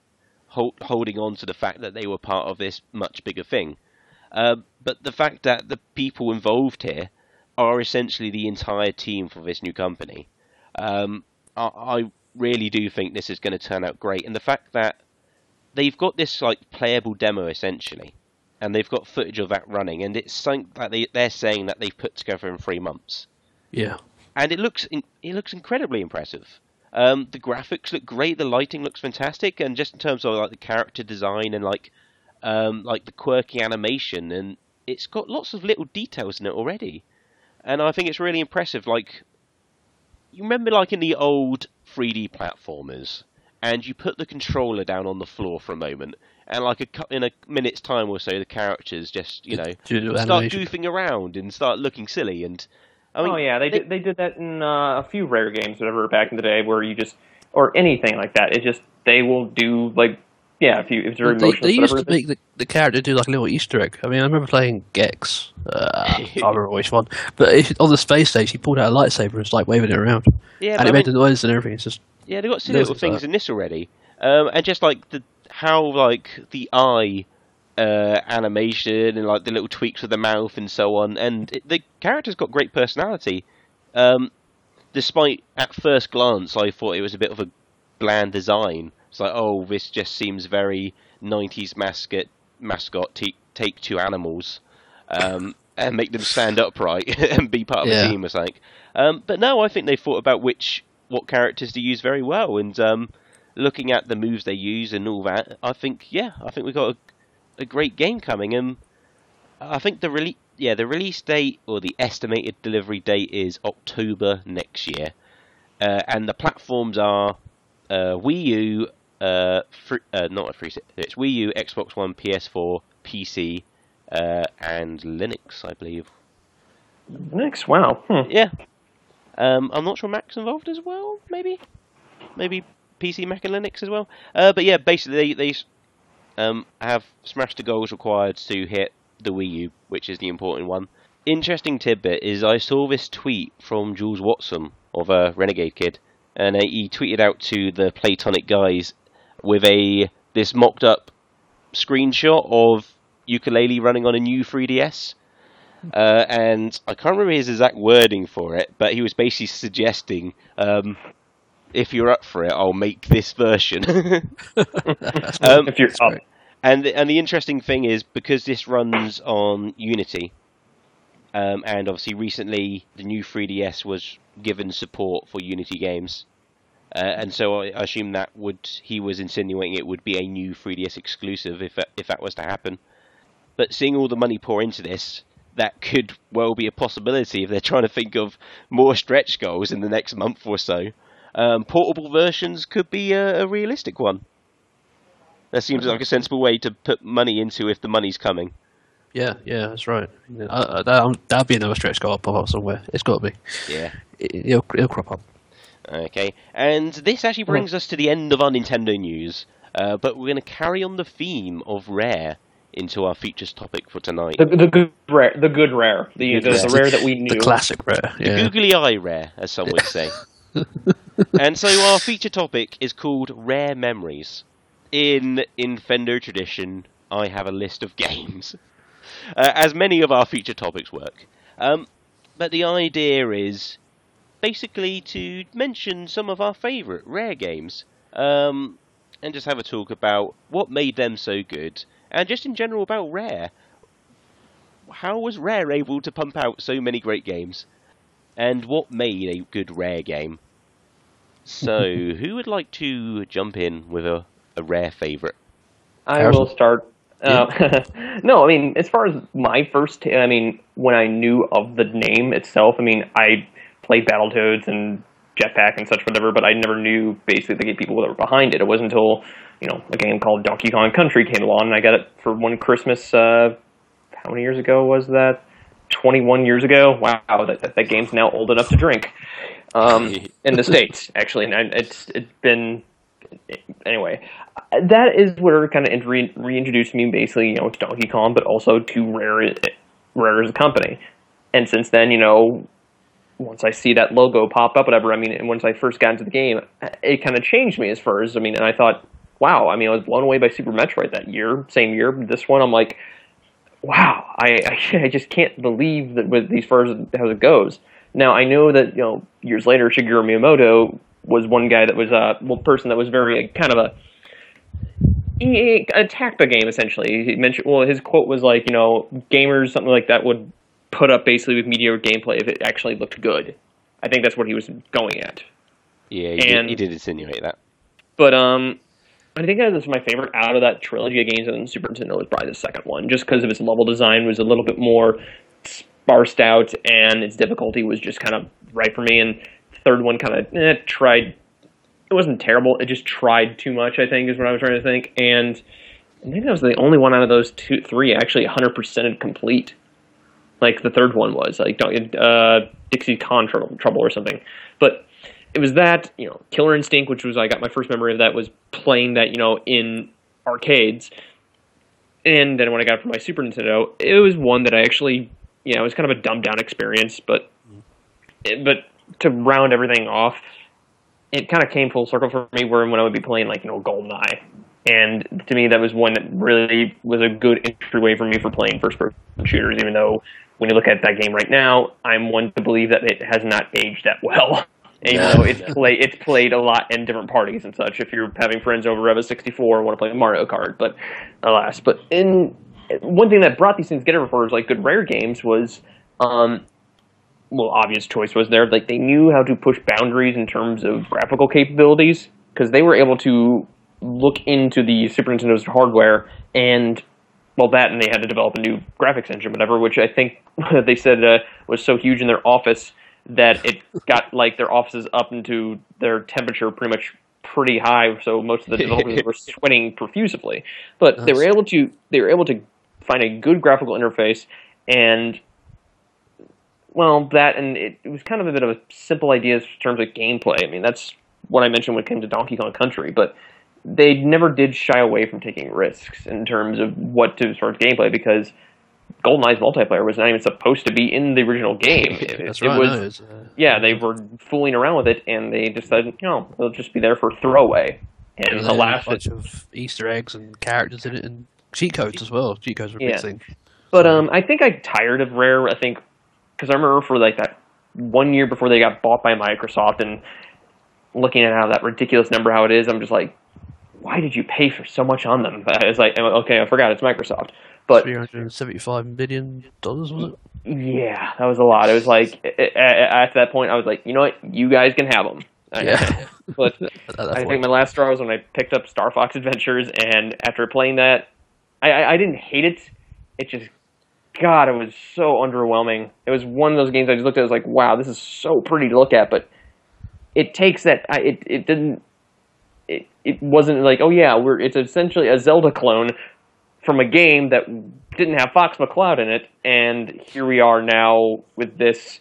hold, holding on to the fact that they were part of this much bigger thing. Uh, but the fact that the people involved here are essentially the entire team for this new company, um, I, I really do think this is going to turn out great. And the fact that they've got this like playable demo essentially, and they've got footage of that running, and it's something that they, they're saying that they've put together in three months. Yeah, and it looks in, it looks incredibly impressive. Um, the graphics look great, the lighting looks fantastic, and just in terms of like the character design and like um, like the quirky animation, and it's got lots of little details in it already, and I think it's really impressive. Like, you remember like in the old three D platformers, and you put the controller down on the floor for a moment, and like a, in a minute's time or so, the characters just, you know, Do start animation. goofing around and start looking silly. And I mean, oh yeah, they, they did they did that in uh, a few Rare games, whatever, back in the day, where you just or anything like that. It just they will do like yeah, if you if it's very They, emotional, they used whatever. to make the, the character do like a little Easter egg. I mean, I remember playing Gex. Uh, I remember which one. But if, on the space stage, he pulled out a lightsaber and was like waving it around. yeah, and but it I made mean, the noise and everything. It's just yeah, they've got silly Those little are- things in this already, um, and just like the how like the eye uh, animation and like the little tweaks with the mouth and so on, and it, the character's got great personality. Um, despite at first glance, I thought it was a bit of a bland design. It's like, oh, this just seems very nineties mascot. Mascot t- take two animals, um, and make them stand upright and be part of Yeah. a team or something. Um, but no, I think they thought about which what characters to use very well, and um, looking at the moves they use and all that, I think yeah, I think we've got a, a great game coming, and I think the release yeah the release date or the estimated delivery date is October next year, uh, and the platforms are uh, Wii U, uh, free, uh, not a free, it's Wii U, Xbox One, P S four, P C, uh, and Linux, I believe. Next, wow. Hmm. Yeah. Um, I'm not sure Mac's involved as well, maybe? Maybe P C, Mac and Linux as well? Uh, but yeah, basically they, they um, have smashed the goals required to hit the Wii U, which is the important one. Interesting tidbit is I saw this tweet from Jules Watson of uh, Renegade Kid, and uh, he tweeted out to the Playtonic guys with a this mocked up screenshot of Yooka-Laylee running on a new three D S. Uh, and I can't remember his exact wording for it, but he was basically suggesting, um, if you're up for it, I'll make this version. um, If you're up. great. and the, and the interesting thing is, because this runs on Unity, um, and obviously recently the new three D S was given support for Unity games, uh, and so I assume that would he was insinuating it would be a new three D S exclusive if that, if that was to happen. But seeing all the money pour into this, that could well be a possibility if they're trying to think of more stretch goals in the next month or so. Um, portable versions could be a, a realistic one. That seems like a sensible way to put money into if the money's coming. Yeah, yeah, that's right. Uh, that'll, that'll be another stretch goal pop up somewhere. It's got to be. Yeah. It, it'll, it'll crop up. Okay. And this actually brings us to the end of our Nintendo news. Uh, but we're going to carry on the theme of Rare into our features topic for tonight. The, the good rare, the good rare, the Good the, rare. the rare that we knew. The classic rare. The Yeah. googly eye rare, as some would say. And so our feature topic is called Rare Memories. In in Fender tradition, I have a list of games, uh, as many of our feature topics work. Um, but the idea is basically to mention some of our favourite Rare games, um, and just have a talk about what made them so good, and just in general about Rare. How was Rare able to pump out so many great games? And what made a good Rare game? So, who would like to jump in with a, a Rare favourite? I Harrison? will start. Uh, no, I mean, as far as my first, I mean, when I knew of the name itself, I mean, I played Battletoads and Jetpack and such whatever, but I never knew basically the people that were behind it. It wasn't until, you know, a game called Donkey Kong Country came along, and I got it for one Christmas, uh, how many years ago was that? twenty-one years ago? Wow, that, that, that game's now old enough to drink. Um, in the States, actually, and it's it's been anyway. That is where it kind of re- reintroduced me, basically, you know, to Donkey Kong, but also to Rare, Rare as a company. And since then, you know, once I see that logo pop up, whatever, I mean, and once I first got into the game, it kind of changed me as far as, I mean, and I thought, wow. I mean, I was blown away by Super Metroid that year, same year. This one, I'm like, wow. I I, I just can't believe that with these far as how it goes. Now I know that you know years later, Shigeru Miyamoto was one guy that was a one person that was very kind of a he attacked the game essentially. He mentioned well, his quote was like, you know, gamers something like that would put up basically with mediocre gameplay if it actually looked good. I think that's what he was going at. Yeah, he, and, did, he did insinuate that. But um, I think that was my favorite out of that trilogy of games on the Super Nintendo was probably the second one, just because of its level design was a little bit more sparsed out and its difficulty was just kind of right for me. And the third one kind of eh, tried. It wasn't terrible. It just tried too much, I think, is what I was trying to think. And I think that was the only one out of those two, three actually one hundred percent complete. Like the third one was, like uh, Dixie Con Trouble or something. But it was that, you know, Killer Instinct, which was, I got my first memory of that, was playing that, you know, in arcades. And then when I got it for my Super Nintendo, it was one that I actually, you know, it was kind of a dumbed down experience. But, it, but to round everything off, it kind of came full circle for me where when I would be playing, like, you know, GoldenEye. And to me, that was one that really was a good entryway for me for playing first-person shooters, even though when you look at that game right now, I'm one to believe that it has not aged that well. And, you know, it's, play, it's played a lot in different parties and such, if you're having friends over at a sixty-four and want to play Mario Kart, but alas. But in one thing that brought these things together for like good rare games was... Um, well, obvious choice was there. Like they knew how to push boundaries in terms of graphical capabilities because they were able to look into the Super Nintendo's hardware and, well, that and they had to develop a new graphics engine, whatever, which I think they said uh, was so huge in their office that it got like their offices up into their temperature pretty much pretty high. So most of the developers were sweating profusely, but they were able to they were able to find a good graphical interface and. Well, that, and it, it was kind of a bit of a simple idea in terms of gameplay. I mean, that's what I mentioned when it came to Donkey Kong Country, but they never did shy away from taking risks in terms of what to sort of gameplay, because GoldenEye's multiplayer was not even supposed to be in the original game. It, that's it right. was, no, uh, yeah, they were fooling around with it, and they decided, you know, it'll just be there for throwaway. And There's alas, a bunch it, of Easter eggs and characters in it, and cheat codes as well. Cheat codes were a Yeah. big thing. But um, I think I'm tired of Rare. I think because I remember for like that one year before they got bought by Microsoft, and looking at how that ridiculous number how it is, I'm just like, why did you pay for so much on them? It's like, okay, I forgot it's Microsoft. But three hundred seventy-five million dollars was it? yeah, that was a lot. It was like at that point, I was like, you know what, you guys can have them. Yeah. But At that I point. think my last straw was when I picked up Star Fox Adventures, and after playing that, I, I, I didn't hate it. It just, God, it was so underwhelming. It was one of those games I just looked at. I was like, wow, this is so pretty to look at, but it takes that. I, it it didn't. It it wasn't like, oh yeah, we're. It's essentially a Zelda clone from a game that didn't have Fox McCloud in it, and here we are now with this.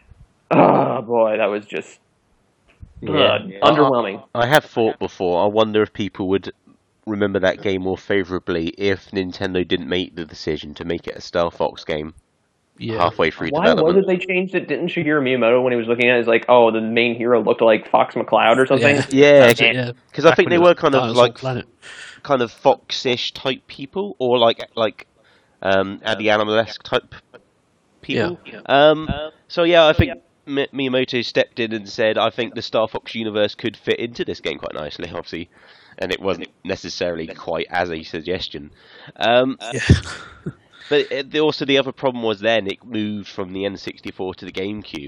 Oh boy, that was just uh, Yeah. underwhelming. I have thought before, I wonder if people would remember that game more favourably if Nintendo didn't make the decision to make it a Star Fox game Yeah. halfway through Why was development. it they changed it? Didn't Shigeru Miyamoto, when he was looking at it, is like, oh, the main hero looked like Fox McCloud or something? Yeah. Yeah, That's it, yeah. because I Back think when they it were was kind of Dinosaur like Planet. kind of Fox-ish type people, or like like um, Addy Animal-esque type people. Yeah. Um, so yeah, I think Mi- Miyamoto stepped in and said, I think the Star Fox universe could fit into this game quite nicely, obviously, and it wasn't necessarily quite as a suggestion. Um, Yeah. but it, the- also the other problem was then it moved from the N sixty-four to the GameCube,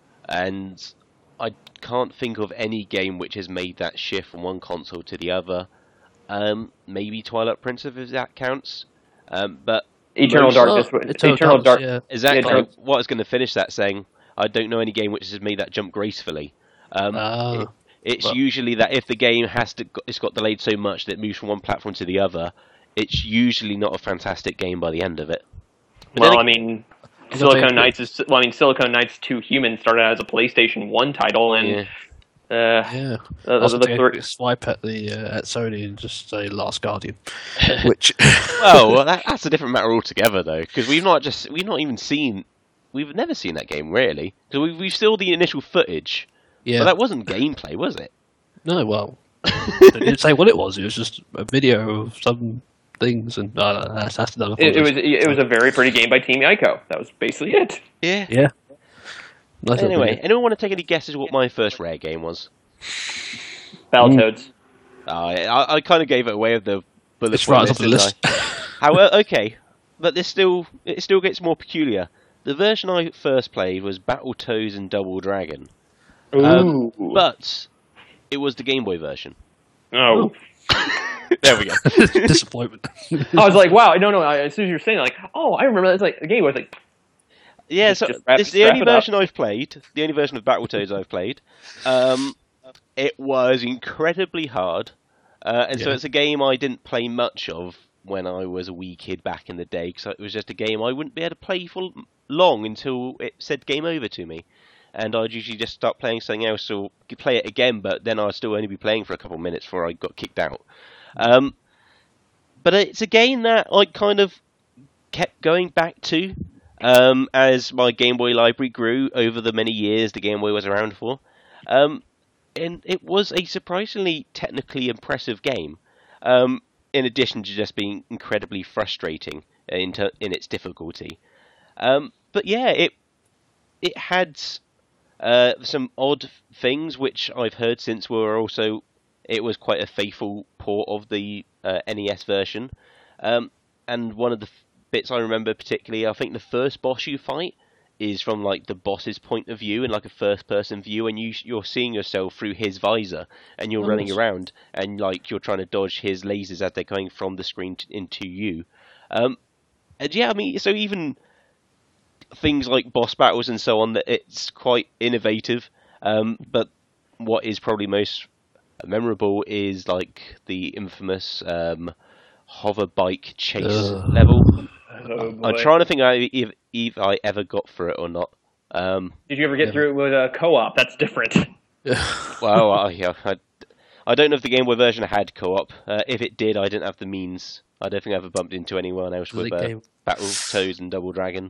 and I can't think of any game which has made that shift from one console to the other. Um, maybe Twilight Princess, if that counts. Um, but Eternal most- Darkness. Eternal Eternal Dark. Darkness, yeah. Exactly. Yeah, what I was going to finish that saying, I don't know any game which has made that jump gracefully. Um, Ah, it- it's well. usually that if the game has to, it's got delayed so much that it moves from one platform to the other, it's usually not a fantastic game by the end of it. But Well, then I ag- mean, It's Silicon okay. Knights is. Well, I mean, Silicon Knights two Human started out as a PlayStation one title, and yeah. uh, yeah. uh, I was the- going to the- take a swipe at the uh, at Sony and just say Last Guardian, which well, well that, that's a different matter altogether, though, because we've not just we've not even seen, we've never seen that game really. Because we've we've still the initial footage, yeah, but that wasn't gameplay, was it? no, well, They didn't say what it was. It was just a video of some things, and uh, that's, that's another. It, it was it was a very pretty game by Team Ico. That was basically it. Yeah. Yeah. Nice little Anyway, video. anyone want to take any guesses what my first Rare game was? Battletoads. Uh, I, I kind of gave it away with the bullet It's point right up the list, list. didn't I? However, okay, but this still it still gets more peculiar. The version I first played was Battletoads and Double Dragon, um, Ooh. but it was the Game Boy version. Oh. There we go. Disappointment. I was like, wow, no, no. I, as soon as you were saying, like, oh, I remember that. It's like the game was like, Yeah, Just- so just wrap- this is the wrap only it up. version I've played. The only version of Battletoads I've played. Um, it was incredibly hard, uh, and so Yeah. it's a game I didn't play much of when I was a wee kid back in the day, because it was just a game I wouldn't be able to play for long until it said game over to me, and I'd usually just start playing something else or play it again, but then I'd still only be playing for a couple of minutes before I got kicked out. Um, but it's a game that I kind of kept going back to. Um, as my Game Boy library grew over the many years the Game Boy was around for. Um, and it was a surprisingly technically impressive game, um, in addition to just being incredibly frustrating in, ter- in its difficulty. Um, but yeah, it it had uh, some odd things which I've heard since were also, it was quite a faithful port of the uh, N E S version. Um, and one of the bits I remember particularly, I think the first boss you fight is from like the boss's point of view in like a first person view, and you you're seeing yourself through his visor, and you're Oh, running nice. around and like you're trying to dodge his lasers as they're going from the screen t- into you. Um, and yeah, I mean, so even things like boss battles and so on, that it's quite innovative. Um, but what is probably most memorable is like the infamous um, hover bike chase Ugh. level. oh, boy. I'm trying to think if, if I ever got through it or not. Um, Did you ever get Yeah. through it with a co-op? That's different. well, I, yeah, I, I don't know if the Game Boy version had co-op. Uh, if it did, I didn't have the means. I don't think I ever bumped into anyone else Was with it uh, game- Battletoads and Double Dragon.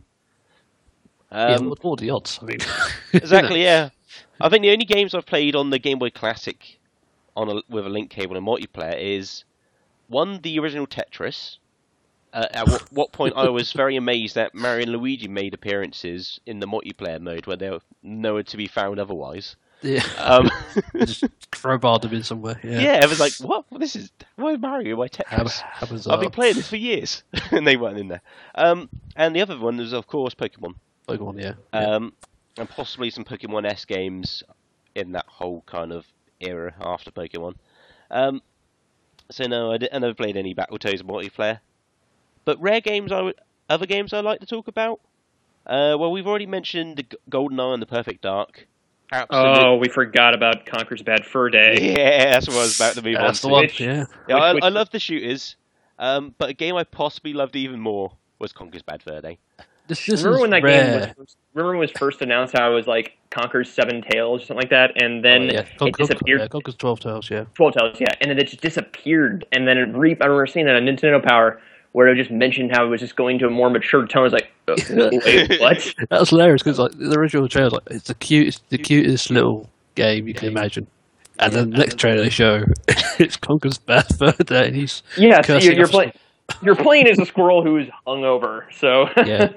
yeah, Um, what, what are the odds? I mean, exactly, yeah. I think the only games I've played on the Game Boy Classic on a, with a link cable and multiplayer is one, the original Tetris. Uh, at what, what point I was very amazed that Mario and Luigi made appearances in the multiplayer mode where they were nowhere to be found otherwise. Yeah, Um, just crowbar them in somewhere. Yeah, yeah, I was like, what? This is why Mario, why How, Tetris? how I've bizarre. been playing this for years, and they weren't in there. Um, and the other one was, of course, Pokemon. Pokemon, yeah. yeah. Um, and possibly some Pokemon S games in that whole kind of era after Pokemon. Um, so no, I, di- I never played any Battletoads multiplayer. But rare games, I would, other games I like to talk about. Uh, well, we've already mentioned the G- GoldenEye and the Perfect Dark. Absolutely. Oh, we forgot about Conker's Bad Fur Day. Yeah, that's what I was about to move on That's to. the one. Which- Yeah, Yeah, Which- I, which- I love the shooters, um, but a game I possibly loved even more was Conker's Bad Fur Day. this, this Remember is when that rare. game was first, remember when it was first announced how it was like Conker's Seven Tails or something like that, and then oh, yeah. Con- it Con- disappeared. Yeah, Conker's Twelve Tails. Yeah, Twelve Tails, yeah, and then it just disappeared, and then it re- I remember seeing that on Nintendo Power where it just mentioned how it was just going to a more mature tone. I was like, uh, wait, what? that was hilarious because like the original trailer, was like it's the cutest, the cutest little game you can imagine. And then the next trailer they show, it's Conker's Bad Fur Day, and he's Yeah, so cursing you're, you're off playing. You're playing as a squirrel who's hungover, so Yeah.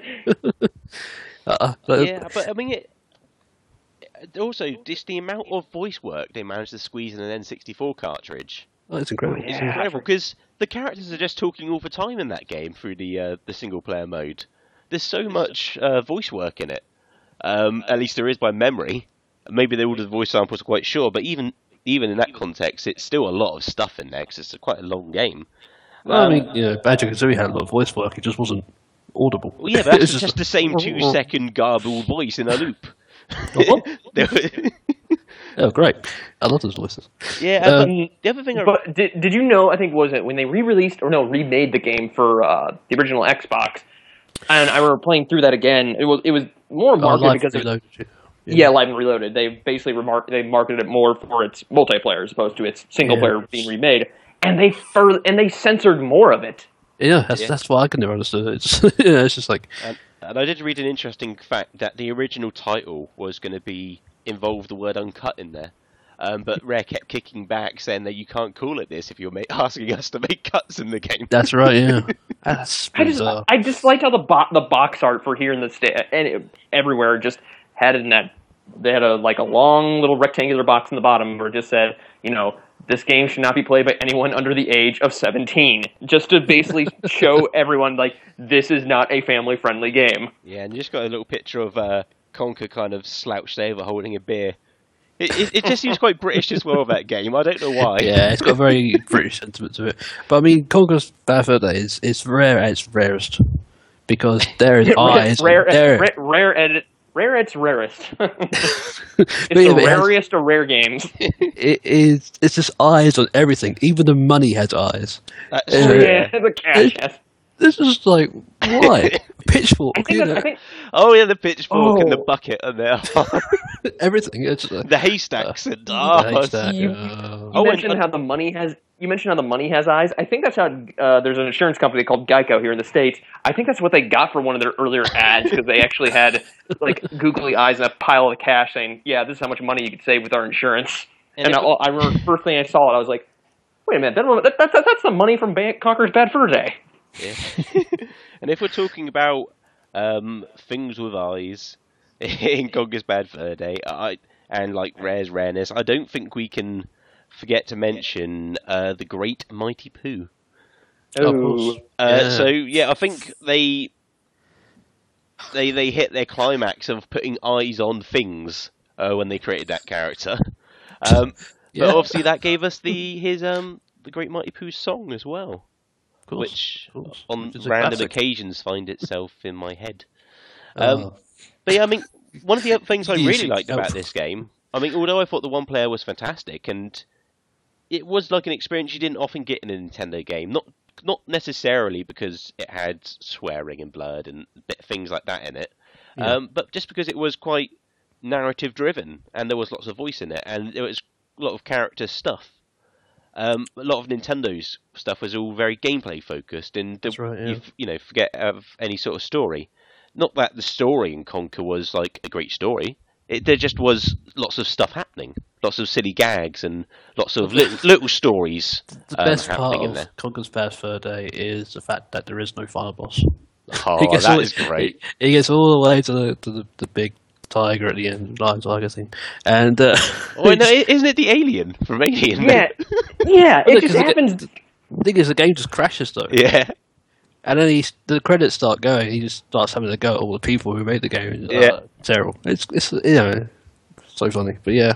Uh, but- Yeah, but I mean, it, it also just the amount of voice work they managed to squeeze in an N sixty-four cartridge. oh, it's incredible. It's Yeah. incredible because the characters are just talking all the time in that game through the uh, the single player mode. There's so much uh, voice work in it. Um, at least there is by memory. Maybe they ordered the voice samples, quite sure, but even even in that context, it's still a lot of stuff in there because it's a quite a long game. Well, I Um, mean, you know, Banjo-Kazooie had a lot of voice work. It just wasn't audible. Well, yeah, but It was that's just, the same two-second garbled voice in a loop. What? There were- Oh, great! I love those voices. yeah, Uh, but the other thing I But did, did you know? I think was it when they re-released or no remade the game for uh, the original Xbox, and I remember playing through that again. It was it was more Oh, marketed Live because it, Reloaded, yeah. yeah, Live and Reloaded. They basically remark they marketed it more for its multiplayer as opposed to its single Yeah. player being remade, and they fur- and they censored more of it. Yeah, that's Yeah. that's why I can never understand it. It's yeah, it's just like And, and I did read an interesting fact that the original title was going to be involve the word uncut in there. Um, but Rare kept kicking back, saying that you can't call it this if you're ma- asking us to make cuts in the game. That's right. Yeah, that's I just bizarre. I just liked how the bo- the box art for here in the state and it, everywhere just had it in that they had a like a long little rectangular box in the bottom where it just said, you know, this game should not be played by anyone under the age of seventeen, just to basically show everyone like this is not a family friendly game. Yeah, and you just got a little picture of uh, Conker kind of slouched over holding a beer. It, it, it just seems quite British as well, that game. I don't know why. Yeah, it's got a very British sentiment to it. But I mean, Conker's Bad Fur Day is it's rare at its rarest because there is eyes. rare, there. rare, rare edit. Rare, it's rarest. It's But the yeah, but it has- rarest of rare games. It is. It's just eyes on everything. Even the money has eyes. That's Oh, true. Yeah, the cash. Yes. This is like why pitchfork. I think, you that's, know, I think Oh yeah, the pitchfork and the Oh. bucket and the everything. It's uh, the haystacks and the oh, haystack, you- uh, you Oh, and- mentioned how the money has. You mentioned how the money has eyes. I think that's how uh, there's an insurance company called Geico here in the States. I think that's what they got for one of their earlier ads because they actually had like googly eyes and a pile of cash saying, "Yeah, this is how much money you could save with our insurance." And And, if- I, I remember the first thing I saw it, I was like, "Wait a minute, that, that, that, that's the money from Ban- Conker's Bad Fur Day." Yeah. And if we're talking about um, things with eyes in Conker's Bad Fur Day, I and like Rare's rareness, I don't think we can forget to mention uh, the Great Mighty Pooh. Of course. Uh, Yeah. So yeah, I think they they they hit their climax of putting eyes on things uh, when they created that character. Um, Yeah. But obviously that gave us the his um the Great Mighty Pooh song as well, Of course, which of course. on Which is a random classic. occasions find itself in my head. Um, Oh. But yeah, I mean, one of the other things I Yes, really it- liked about oh. this game, I mean, although I thought the one player was fantastic, and it was like an experience you didn't often get in a Nintendo game. Not not necessarily because it had swearing and blood and bit, things like that in it, Yeah. um, but just because it was quite narrative driven and there was lots of voice in it and there was a lot of character stuff. Um, a lot of Nintendo's stuff was all very gameplay focused, and the, That's right, yeah. you, f- you know forget of any sort of story. Not that the story in Conker was like a great story. It, there just was lots of stuff happening, lots of silly gags and lots of little, little stories The um, best part happening in of there. Conker's Bad Fur Day is the fact that there is no final boss. Oh, He gets that all- is great. He, he gets all the way to the to the, the big tiger at the end, lion tiger thing, and uh, Oh no, i- isn't it the alien from Alien? Yeah, yeah. Well, It just because it- happens. the thing is, the game just crashes though. Yeah. And then he, the credits start going. He just starts having to go at all the people who made the game. And, uh, Yeah. terrible. It's it's you know so funny, but yeah,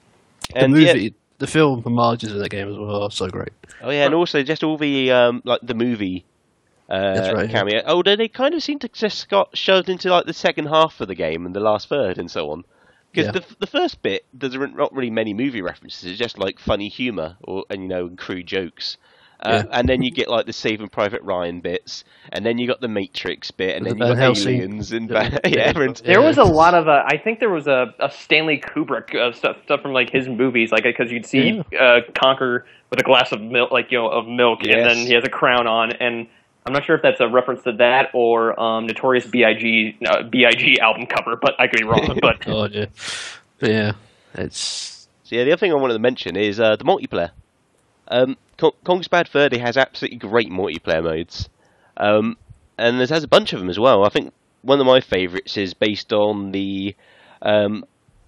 the And yeah, movie, the film homages in the game as well are so great. oh yeah, and also just all the um, like the movie uh, That's right, yeah. cameo. Although they kind of seem to just got shoved into like the second half of the game and the last third and so on. Because Yeah. the the first bit there's not really many movie references. It's just like funny humour or and you know crude jokes. Uh, Yeah. And then you get like the Saving Private Ryan bits, and then you got the Matrix bit, and The then you Van got Helsing. aliens and Yeah. Van- yeah, and There was a Yeah. lot of, uh, I think there was a, a Stanley Kubrick uh, stuff stuff from like his movies, like because you'd see uh, Conker with a glass of milk, like you know, of milk, and Yes. then he has a crown on, and I'm not sure if that's a reference to that or um, Notorious B I G uh, B I G album cover, but I could be wrong. But Oh yeah, but yeah, it's So yeah, the other thing I wanted to mention is uh, the multiplayer. Um, Con- Conker's Bad Fur Day has absolutely great multiplayer modes, um, and there's has a bunch of them as well. I think one of my favourites is based on the um,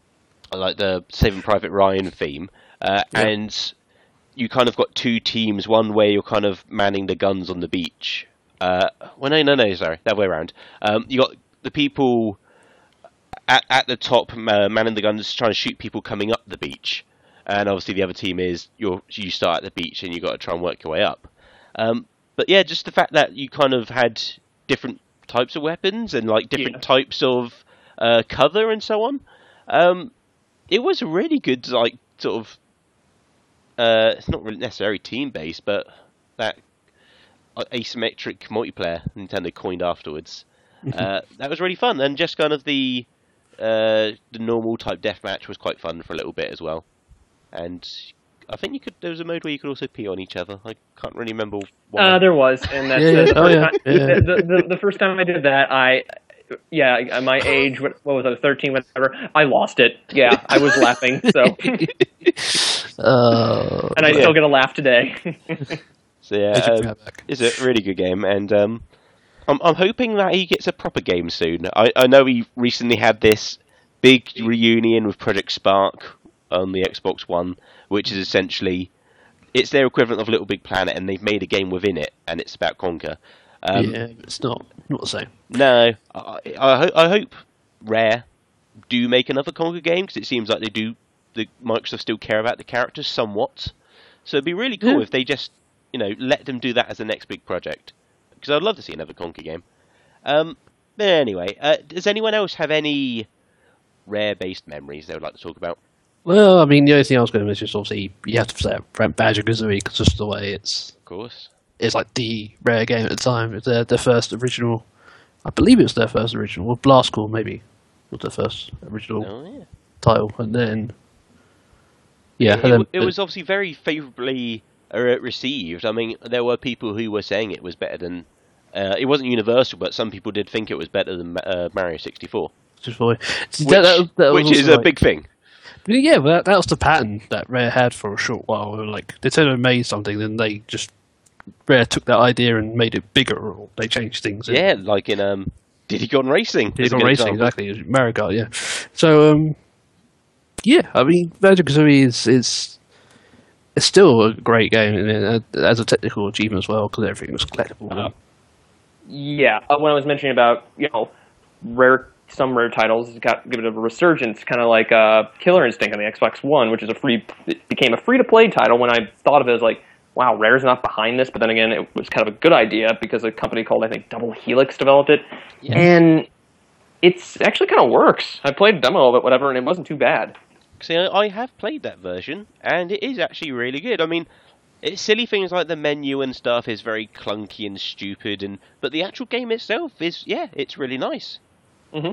I like the Saving Private Ryan theme, uh, Yeah. and you kind of got two teams. One where you're kind of manning the guns on the beach. Uh, well, no, no, no, sorry, that way around. Um, you got the people at at the top uh, manning the guns, trying to shoot people coming up the beach. And obviously the other team is you're, you start at the beach and you've got to try and work your way up. Um, but yeah, just the fact that you kind of had different types of weapons and like different Yeah. types of uh, cover and so on. Um, it was a really good like sort of. Uh, it's not really necessarily team based, but that asymmetric multiplayer Nintendo coined afterwards. uh, that was really fun, and just kind of the uh, the normal type deathmatch was quite fun for a little bit as well. And I think you could. There was a mode where you could also pee on each other. I can't really remember why. uh, there was, and that's Yeah, uh, yeah. the, Oh, first yeah. time, Yeah. The, the, the first time I did that, I yeah, at my age, what, what was I, thirteen, whatever, I lost it. Yeah, I was laughing, so. Uh, and I yeah. still get a laugh today. So yeah, They should um, bring that back. it's a really good game, and um, I'm I'm hoping that he gets a proper game soon. I I know he recently had this big reunion with Project Spark on the Xbox One, which is essentially it's their equivalent of Little Big Planet, and they've made a game within it, and it's about Conker. Um, yeah, it's not not the same. No, I I, ho- I hope Rare do make another Conker game because it seems like they do. The Microsoft still care about the characters somewhat, so it'd be really cool Yeah. if they just you know let them do that as the next big project. Because I'd love to see another Conker game. Um, but anyway, uh, does anyone else have any Rare-based memories they would like to talk about? Well, I mean, the only thing I was going to mention is obviously you have to say Banjo-Kazooie because just the way it's Of course. it's like the Rare game at the time. It's their their first original. I believe it was their first original. Well, Blast Call maybe was their first original Oh yeah. title, and then yeah, It, and then, it was obviously very favourably uh, received. I mean, there were people who were saying it was better than. Uh, it wasn't universal, but some people did think it was better than uh, Mario sixty-four, just for, which, that, that, that was which is also a like- big thing. Yeah, but that, that was the pattern that Rare had for a short while. They were like they said they made something, then they just Rare took that idea and made it bigger, or they changed things. Yeah, like in um, Diddy Kong Racing. Diddy is a Kong good Racing, example. exactly. Mario Kart, yeah. So, um, yeah, I mean, Banjo-Kazooie is, is it's still a great game and, uh, as a technical achievement as well, because everything was collectible. Uh, yeah, uh, when I was mentioning about, you know, rare some rare titles got given a resurgence, kind of like uh, Killer Instinct on the Xbox One, which is a free, it became a free-to-play title. When I thought of it as like, wow, Rare's not behind this, but then again, it was kind of a good idea because a company called, I think, Double Helix developed it. Yes. And it's actually kind of works. I played a demo of it, whatever, and it wasn't too bad. See, I, I have played that version, and it is actually really good. I mean, it's silly things like the menu and stuff is very clunky and stupid, and but the actual game itself is, yeah, it's really nice. Mm-hmm.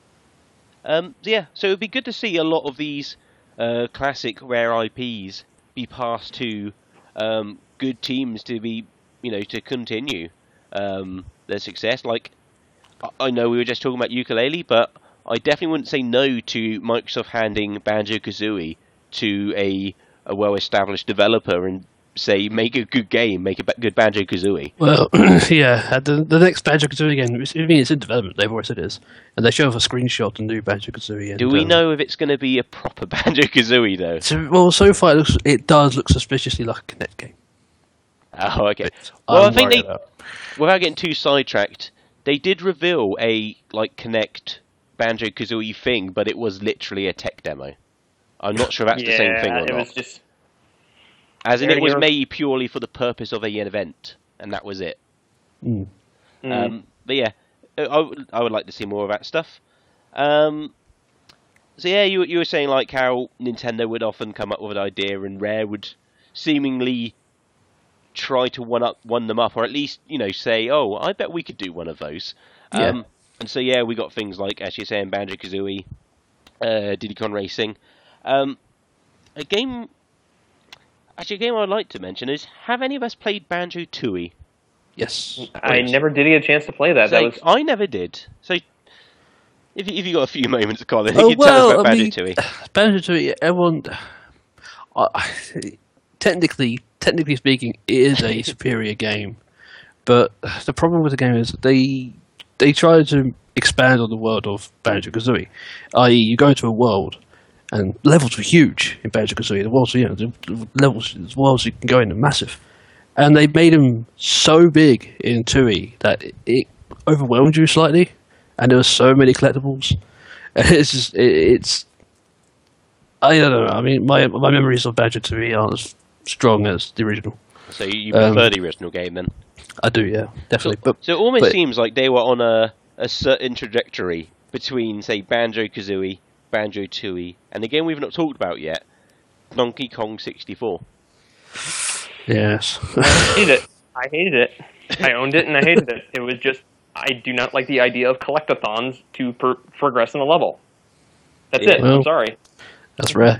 Um, yeah, so it would be good to see a lot of these uh, classic Rare I Ps be passed to um, good teams to be, you know, to continue um, their success. Like, I- I know we were just talking about Yooka-Laylee, but I definitely wouldn't say no to Microsoft handing Banjo-Kazooie to a, a well-established developer and say, make a good game, make a ba- good Banjo-Kazooie. Well, yeah, uh, the, the next Banjo-Kazooie game, it's- I mean, it's in development, they've already said it is, and they show off a screenshot of the new Banjo-Kazooie. And, Do we um, know if it's going to be a proper Banjo-Kazooie, though? So, well, so far it, looks, it does look suspiciously like a Kinect game. Oh, okay. Which Well, I'm I think worried they, about. without getting too sidetracked, they did reveal a like Kinect Banjo-Kazooie thing, but it was literally a tech demo. I'm not sure that's the same thing or it not. was just... As in, there it was you go. made purely for the purpose of a, an event, and that was it. Mm. Mm. Um, but yeah, I, I would- I would like to see more of that stuff. Um, so yeah, you you were saying like how Nintendo would often come up with an idea, and Rare would seemingly try to one up one them up, or at least you know say, oh, I bet we could do one of those. Yeah. Um, and so yeah, we got things like, as you're saying, Banjo-Kazooie, uh, Diddy Kong Racing. Um, a game, actually, a game I'd like to mention is: have any of us played Banjo-Tooie? Yes. I Yes. never did get a chance to play that. So, That was I never did. So, if you, if you got a few moments, Colin, Oh, you can tell us well, about I mean- Banjo-Tooie. Banjo-Tooie, everyone. I technically, technically speaking, it is a superior game, but the problem with the game is they they try to expand on the world of Banjo-Kazooie. that is, you go into a world, and levels are huge in Banjo-Kazooie. The worlds, you know, the the levels, the worlds you can go in are massive, and they made them so big in Tooie that it, it overwhelmed you slightly, and there were so many collectibles. It's just, it, it's. I don't know. I mean, my my memories of Banjo-Tooie aren't as strong as the original. So you, you Um, prefer the original game then? I do, yeah, So, definitely. but so it almost but- seems like they were on a, a certain trajectory between, say, Banjo-Kazooie, Banjo-Tooie, and the game we've not talked about yet, Donkey Kong sixty-four. yes, I hated it. I hated it. I owned it and I hated it. It was just, I do not like the idea of collectathons to per- progress in a level. That's it. Well, I'm sorry. that's rare.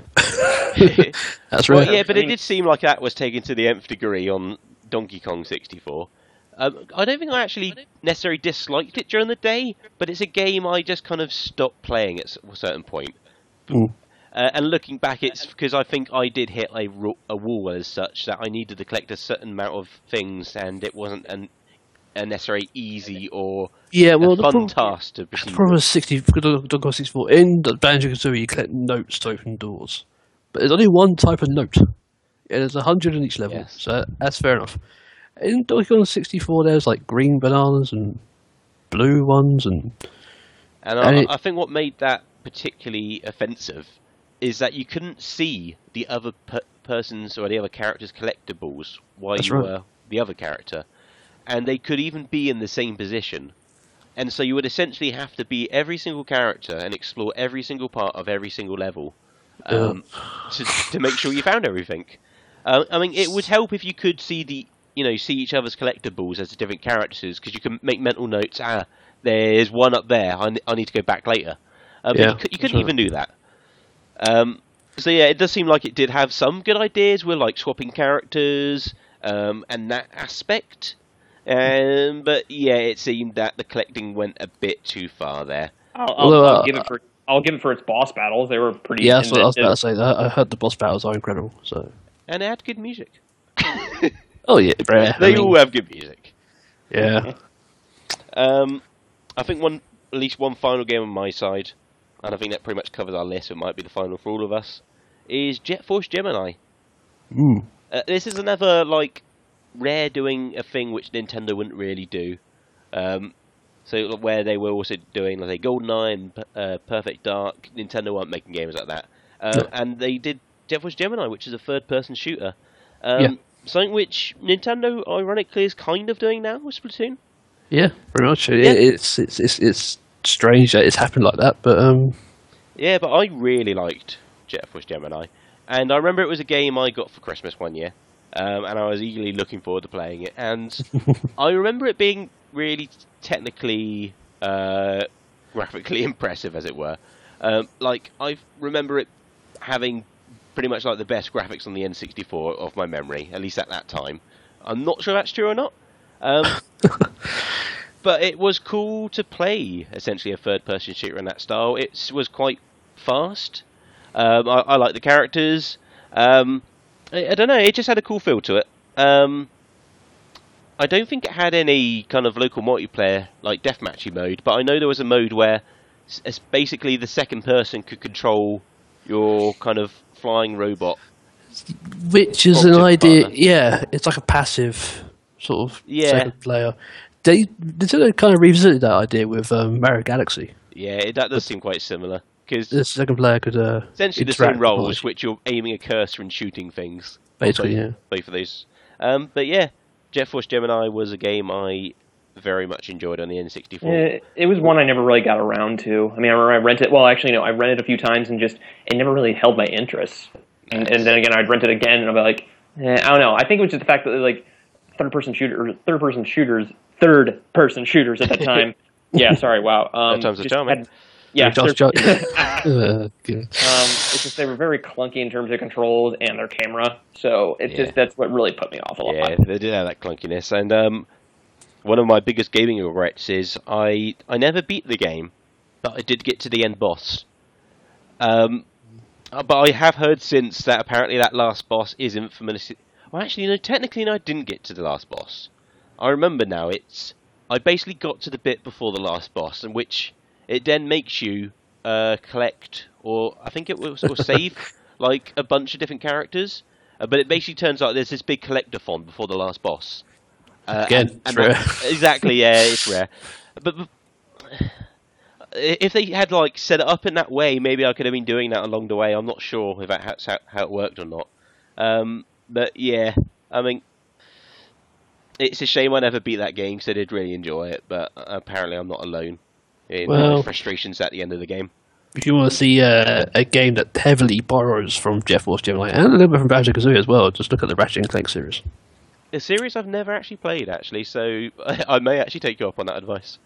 That's rare. Well, yeah, but I it mean- did seem like that was taken to the nth degree on Donkey Kong sixty-four. Um, I don't think I actually necessarily disliked it during the day, but it's a game I just kind of stopped playing at a certain point. Mm. Uh, and looking back, it's because I think I did hit a, ro- a wall as such that I needed to collect a certain amount of things, and it wasn't an, a necessarily easy or Yeah, well, a the fun problem, task to the proceed problem with. is sixty, Donkey Kong sixty-four. In Banjo-Kazooie, you collect notes to open doors. But there's only one type of note. Yeah, there's a hundred in each level, Yes. so that's fair enough. In Donkey Kong sixty-four, there's like green bananas and blue ones, and And and I, it- I think what made that particularly offensive is that you couldn't see the other per- person's or the other character's collectibles while That's you right. were the other character. And they could even be in the same position. And so you would essentially have to be every single character and explore every single part of every single level um, to, to make sure you found everything. Uh, I mean, it would help if you could see the, you know, see each other's collectibles as the different characters, because you can make mental notes. Ah, there's one up there. I, n- I need to go back later. Uh, but Yeah, you, cou- you that's couldn't right. even do that. Um, so yeah, it does seem like it did have some good ideas with like swapping characters um, and that aspect. Um, but yeah, it seemed that the collecting went a bit too far there. I'll, I'll, Although, I'll uh, give it for I'll give it for its boss battles. They were pretty. yeah, that's what I was about to inventive. say. That I heard the boss battles are incredible. So, And it had good music. oh yeah, rare. I They mean, all have good music. yeah. Um, I think one, at least one final game on my side, and I think that pretty much covers our list. It might be the final for all of us. Is Jet Force Gemini. Mm. Uh, this is another like Rare doing a thing which Nintendo wouldn't really do. Um, so where they were also doing like GoldenEye and uh, Perfect Dark, Nintendo weren't making games like that, uh, No. and they did Jet Force Gemini, which is a third-person shooter. Um, Yeah. Something which Nintendo, ironically, is kind of doing now with Splatoon. Yeah, pretty much. It, Yeah. It's it's it's it's strange that it's happened like that, but um, Yeah, but I really liked Jet Force Gemini, and I remember it was a game I got for Christmas one year, um, and I was eagerly looking forward to playing it. And I remember it being really technically, uh, graphically impressive, as it were. Um, like I remember it having pretty much like the best graphics on the N sixty-four of my memory, at least at that time. I'm not sure that's true or not. Um, But it was cool to play, essentially, a third-person shooter in that style. It was quite fast. Um, I, I like the characters. Um, I, I don't know, it just had a cool feel to it. Um, I don't think it had any kind of local multiplayer, like deathmatchy mode, but I know there was a mode where s- s- basically the second person could control your kind of flying robot. which is an Optic idea. partner. Yeah, it's like a passive sort of Yeah. second player. They Nintendo kind of revisited that idea with um, Mario Galaxy. Yeah, it, that does seem quite similar. Because The second player could uh, essentially the interact same with roles, knowledge. which you're aiming a cursor and shooting things. Basically, both, yeah. both of those. Um, but yeah, Jet Force Gemini was a game I very much enjoyed on the N sixty-four. Eh, It was one I never really got around to. I mean, I remember I rented. Well, actually, no, I rented a few times and just it never really held my interest. And, and then again, I'd rent it again and I'd be like, eh, I don't know. I think it was just the fact that like third person shooter, third person shooters, third person shooters at that time. yeah, sorry, wow. Um, Third time's the just charm, eh? had- Yeah, Just- third- just- uh, yeah. Um, it's just they were very clunky in terms of controls and their camera, so it's Yeah. just that's what really put me off a lot. Yeah, they did have that clunkiness. And um, one of my biggest gaming regrets is I I never beat the game, but I did get to the end boss. Um, uh, but I have heard since that apparently that last boss is infamous. Well, actually, no, technically, no, I didn't get to the last boss. I remember now. It's I basically got to the bit before the last boss, in which it then makes you uh, collect, or I think it was or save like a bunch of different characters. Uh, but it basically turns out there's this big collectathon before the last boss. Uh, Again, and- it's and rare. that- exactly, yeah, it's rare. But, but if they had like set it up in that way, maybe I could have been doing that along the way. I'm not sure if that's how, how it worked or not. Um, but yeah, I mean, it's a shame I never beat that game because I did really enjoy it. But apparently, I'm not alone in Well- my frustrations at the end of the game. If you want to see uh, a game that heavily borrows from Jet Force Gemini and a little bit from Banjo-Kazooie as well, just look at the Ratchet and Clank series. A series I've never actually played, actually, so I may actually take you up on that advice.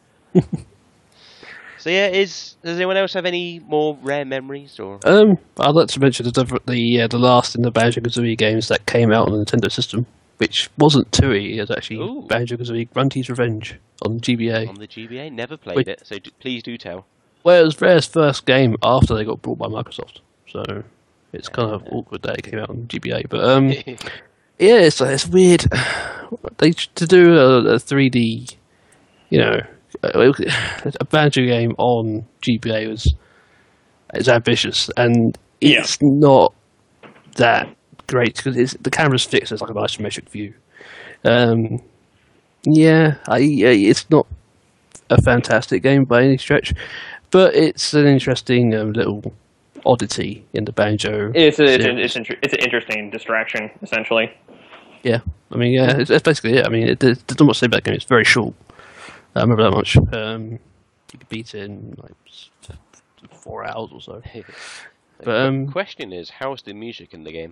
So yeah, is does anyone else have any more rare memories or? Um, I'd like to mention the the uh, the last in the Banjo-Kazooie games that came out on the Nintendo system. which wasn't Tui. It was actually Ooh. Banjo-Kazooie Grunty's Revenge on G B A. On the G B A, never played Wait. it, so d- please do tell. Well, it was Rare's first game after they got bought by Microsoft, so it's kind of awkward that it came out on G B A. But um, yeah, it's it's weird. They to do a, a three D, you know, a, a Banjo game on G B A was it's ambitious, and it's Yeah. not that great because it's the camera's fixed as like an isometric view. Um, yeah, I, it's not a fantastic game by any stretch, but it's an interesting um, little oddity in the Banjo. It's a, it's, a, series. it's, inter- it's an interesting distraction, essentially. Yeah, I mean, yeah, it's, it's basically it. I mean, it, there's there's not much to say about that game. It's very short. I remember that much. Um, you could beat it in like s- four hours or so. But um, the question is, how's the music in the game?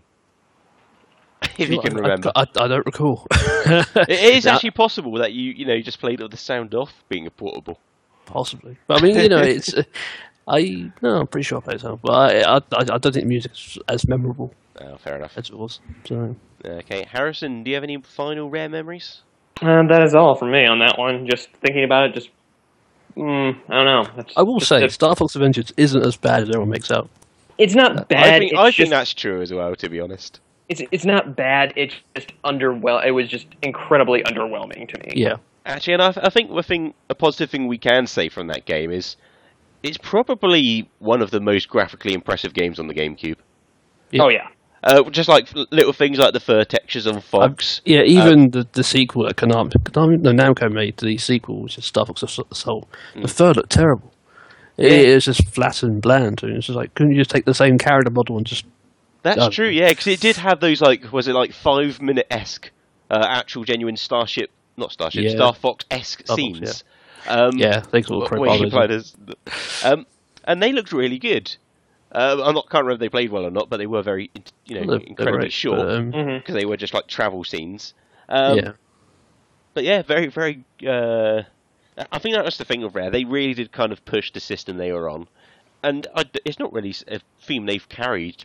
If you I- can I- remember. I, I, don't recall. It is Now- actually possible that you you know you just played it with the sound off, being a portable. Possibly, but I mean, you know, it's. Uh, I no, I'm pretty sure I played it, but I, I, I don't think the music's as memorable Oh, fair enough. as it was. So Okay, Harrison, do you have any final Rare memories? Um, that is all for me on that one. Just thinking about it, just mm, I don't know. That's, I will just- say, it's, Star Fox Adventures isn't as bad as everyone makes out. it's not bad. I think it's I just, think that's true as well. To be honest. it's it's not bad. It's just underwhel. It was just incredibly underwhelming to me. Yeah, Actually, and I, I think the thing, a positive thing we can say from that game is, it's probably one of the most graphically impressive games on the GameCube. Yeah. Oh yeah. Uh, just like little things like the fur textures on Fox. yeah. Even the the sequel that Konami, Konami, no, Namco made, the sequel, which is Star Fox Assault, the fur looked terrible. It, Yeah. it's just flat and bland. And it's just like, couldn't you just take the same character model and just? That's Oh. true, yeah, because it did have those like, was it like five minute esque, uh, actual genuine Starship, not Starship, Yeah. Star Fox esque Star Fox, scenes. Um, Yeah, they sort of where you profiles played it. as, um, and they looked really good. Uh, I'm not can't remember if they played well or not, but they were very, you know, They're- they're incredibly great, short but, um, hmm because they were just like travel scenes. Um, yeah, But yeah, very, very. Uh, I think that was the thing of Rare. They really did kind of push the system they were on, and I, it's not really a theme they've carried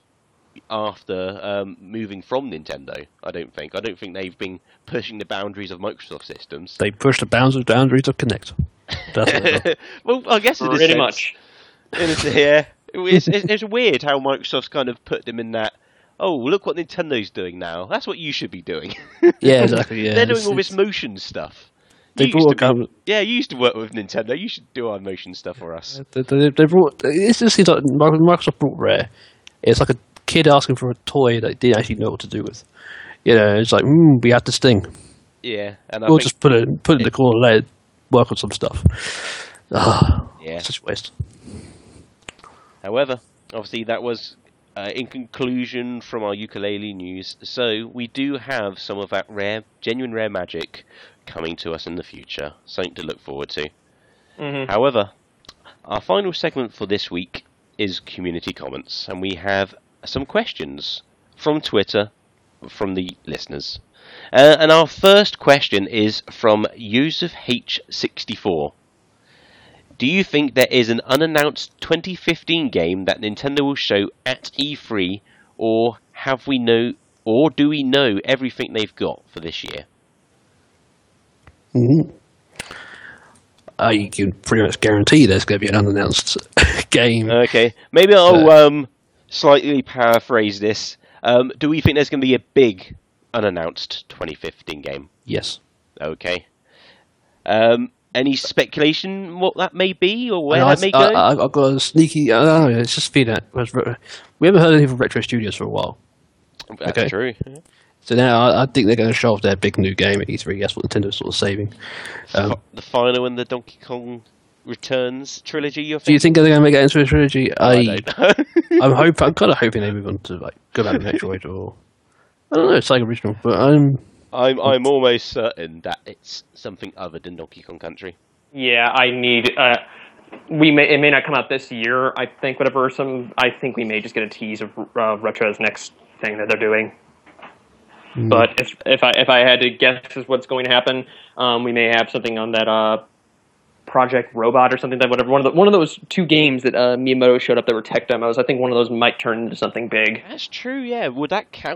after um, moving from Nintendo. I don't think. I don't think they've been pushing the boundaries of Microsoft systems. they pushed the boundaries boundaries of Kinect. That's what they did. Well, I guess in a Pretty sense, much. in a- yeah, it's, it's, it's weird how Microsoft's kind of put them in that. Oh, look what Nintendo's doing now. That's what you should be doing. Yeah, exactly. Yeah, They're doing It's- all this it's- motion stuff. They You brought used a to couple- be- yeah, you used to work with Nintendo. You should do our motion stuff for us. They, they, they brought. It just seems like Microsoft brought Rare. It's like a kid asking for a toy that they didn't actually know what to do with. You know, it's like, mm, we have this thing. Yeah, and I We'll think, just put it put it in the corner, let it work on some stuff. Ah, yeah. such a waste. However, obviously that was uh, in conclusion from our ukulele news. So we do have some of that rare, genuine rare magic coming to us in the future. Something to look forward to. hmm However, our final segment for this week is community comments, and we have some questions from Twitter from the listeners. Uh, and our first question is from Yusuf H sixty-four. Do you think there is an unannounced twenty fifteen game that Nintendo will show at E three, or have we know, or do we know everything they've got for this year? Mm-hmm. Uh, you can pretty much guarantee there's going to be an unannounced game. Okay, maybe I'll um, slightly paraphrase this. Um, do we think there's going to be a big unannounced twenty fifteen game? Yes. Okay. Um, any speculation what that may be or where No, that I, may go? I, I've got a sneaky. I don't know. It's just been that we haven't heard anything from Retro Studios for a while. That's okay. true. So now I, I think they're going to show off their big new game at E three. That's what Nintendo's sort of saving. Um, F- the final and the Donkey Kong Returns trilogy. You're do you thinking? think they're going to make that into a trilogy? I I, don't know. I'm hope I'm kind of hoping they move on to like go back to Metroid or I don't know, it's like original, but I'm I'm I'm almost certain that it's something other than Donkey Kong Country. Yeah, I need. Uh, we may it may not come out this year. I think whatever some. I think we may just get a tease of uh, Retro's next thing that they're doing. mm, But if if I if I had to guess is what's going to happen, um, we may have something on that uh, Project Robot or something that whatever one of the one of those two games that uh, Miyamoto showed up that were tech demos. I think one of those might turn into something big. That's true. Yeah. Would that count?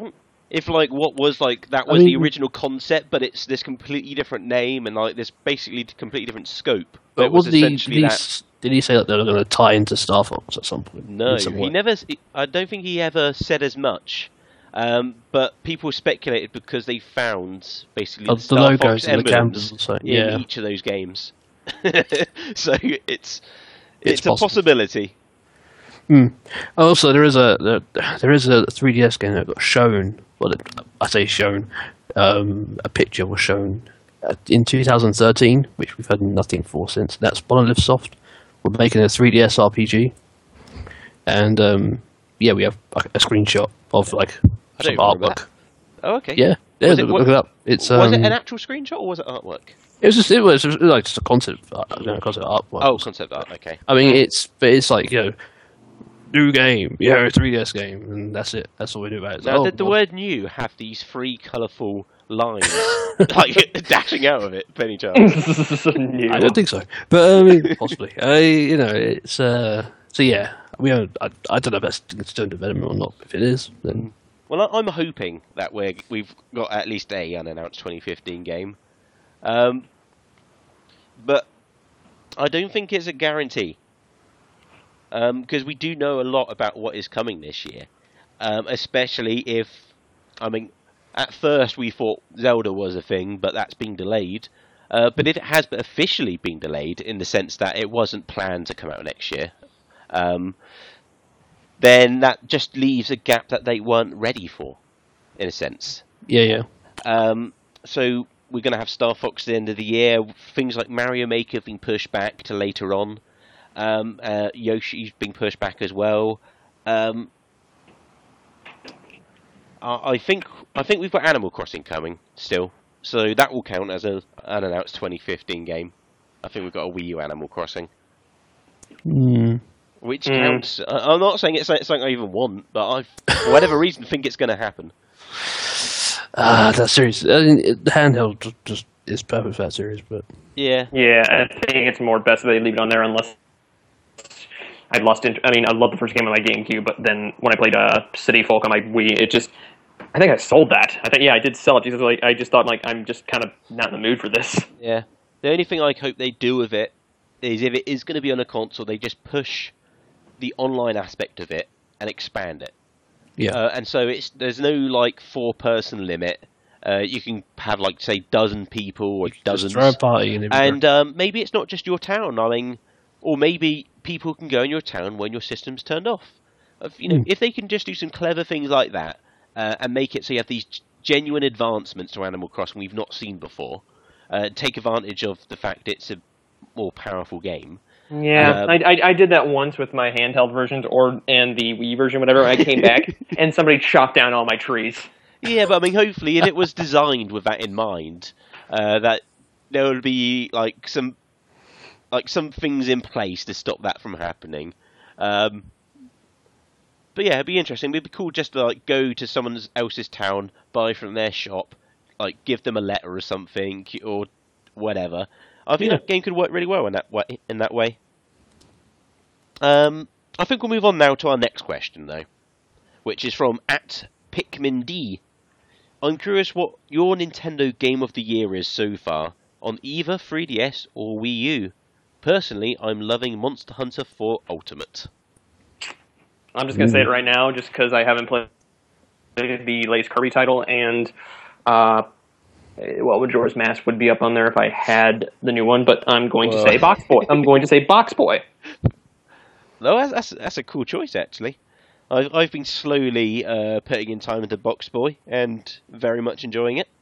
If like what was like that I was the mean- original concept, but it's this completely different name and like this basically completely different scope. But, But it was wasn't he, did, essentially he, that. s- did he say that they were going to tie into Star Fox at some point? No, in some he way? never. s- I don't think he ever said as much. Um, but people speculated because they found basically Oh, the the Star logos Fox and the emblems cameras and so- in yeah. each of those games. So it's it's, It's a possible. possibility. Hmm. Also, there is a there, there is a three D S game that got shown. Well, it, I say shown. Um, a picture was shown uh, in two thousand thirteen, which we've had nothing for since. That's Monolith Soft. We're making a three D S R P G, and um, yeah, we have a, a screenshot of like I some don't remember artwork. Oh, okay. Yeah, yeah. Was it- look, look it up. It's was um, it an actual screenshot or was it artwork? it was just it was, it was like just a concept, uh, you know, concept artwork. Oh, concept art. Okay. I mean, it's but it's like you know, new game, yeah, a three D S game, and that's it. That's all we do about it. It's Now, like, did the oh, word "new" have these three colourful lines like dashing out of it? by Any chance? New. I don't think so, but I mean, possibly. I, you know, it's uh, so yeah. We don't, I, I don't know if that's still in development or not. If it is, then Well, I- I'm hoping that we're, we've got at least a unannounced twenty fifteen game. Um, but I don't think it's a guarantee. Because we do know a lot about what is coming this year. Um, especially if, I mean, at first we thought Zelda was a thing, but that's been delayed. Uh, but if it has officially been delayed, in the sense that it wasn't planned to come out next year, um, then that just leaves a gap that they weren't ready for, in a sense. yeah, yeah. Um, so we're going to have Star Fox at the end of the year. Things like Mario Maker have been pushed back to later on. Um, uh, Yoshi's been pushed back as well. Um, I, I think I think we've got Animal Crossing coming still, so that will count as a unannounced twenty fifteen game. I think we've got a Wii U Animal Crossing. Mm. Which Mm. counts. I- I'm not saying it's something I even want, but I, for whatever reason, think it's going to happen. Ah, that series, I mean, it- the handheld just, just is perfect for that series, but Yeah. Yeah, I think it's more best that they leave it on there unless I lost. Int- I mean, I love the first game on my GameCube, but then when I played uh, City Folk on my Wii, it just. I think I sold that. I think yeah, I did sell it because like I just thought like I'm just kind of not in the mood for this. Yeah. The only thing I hope they do with it is if it is going to be on a console, they just push the online aspect of it and expand it. yeah. Uh, and so it's there's no like four person limit. Uh, you can have like say dozen people or Just dozens. throw a party and, it'd be And um, maybe it's not just your town. I mean, or maybe people can go in your town when your system's turned off. If, you know, Hmm. if they can just do some clever things like that uh, and make it so you have these g- genuine advancements to Animal Crossing we've not seen before, uh, take advantage of the fact it's a more powerful game. Yeah, Um, I, I I did that once with my handheld versions or and the Wii version, whatever. I came back and somebody chopped down all my trees. Yeah, but I mean, hopefully, if it was designed with that in mind, uh, that there would be like some, like some things in place to stop that from happening. Um, but yeah, it'd be interesting. It'd be cool just to like go to someone else's town, buy from their shop, like give them a letter or something or whatever. I think Yeah. that game could work really well in that way. In that way. Um, I think we'll move on now to our next question, though, which is from at Pikmin D. I'm curious what your Nintendo Game of the Year is so far, on either three D S or Wii U. Personally, I'm loving Monster Hunter four Ultimate. I'm just gonna say it right now, just because I haven't played the latest Kirby title, and uh, well, Majora's Mask would be up on there if I had the new one. But I'm going Well. to say Box Boy. I'm going to say Box Boy. No, that's, that's that's a cool choice actually. I've I've been slowly uh, putting in time into Box Boy and very much enjoying it.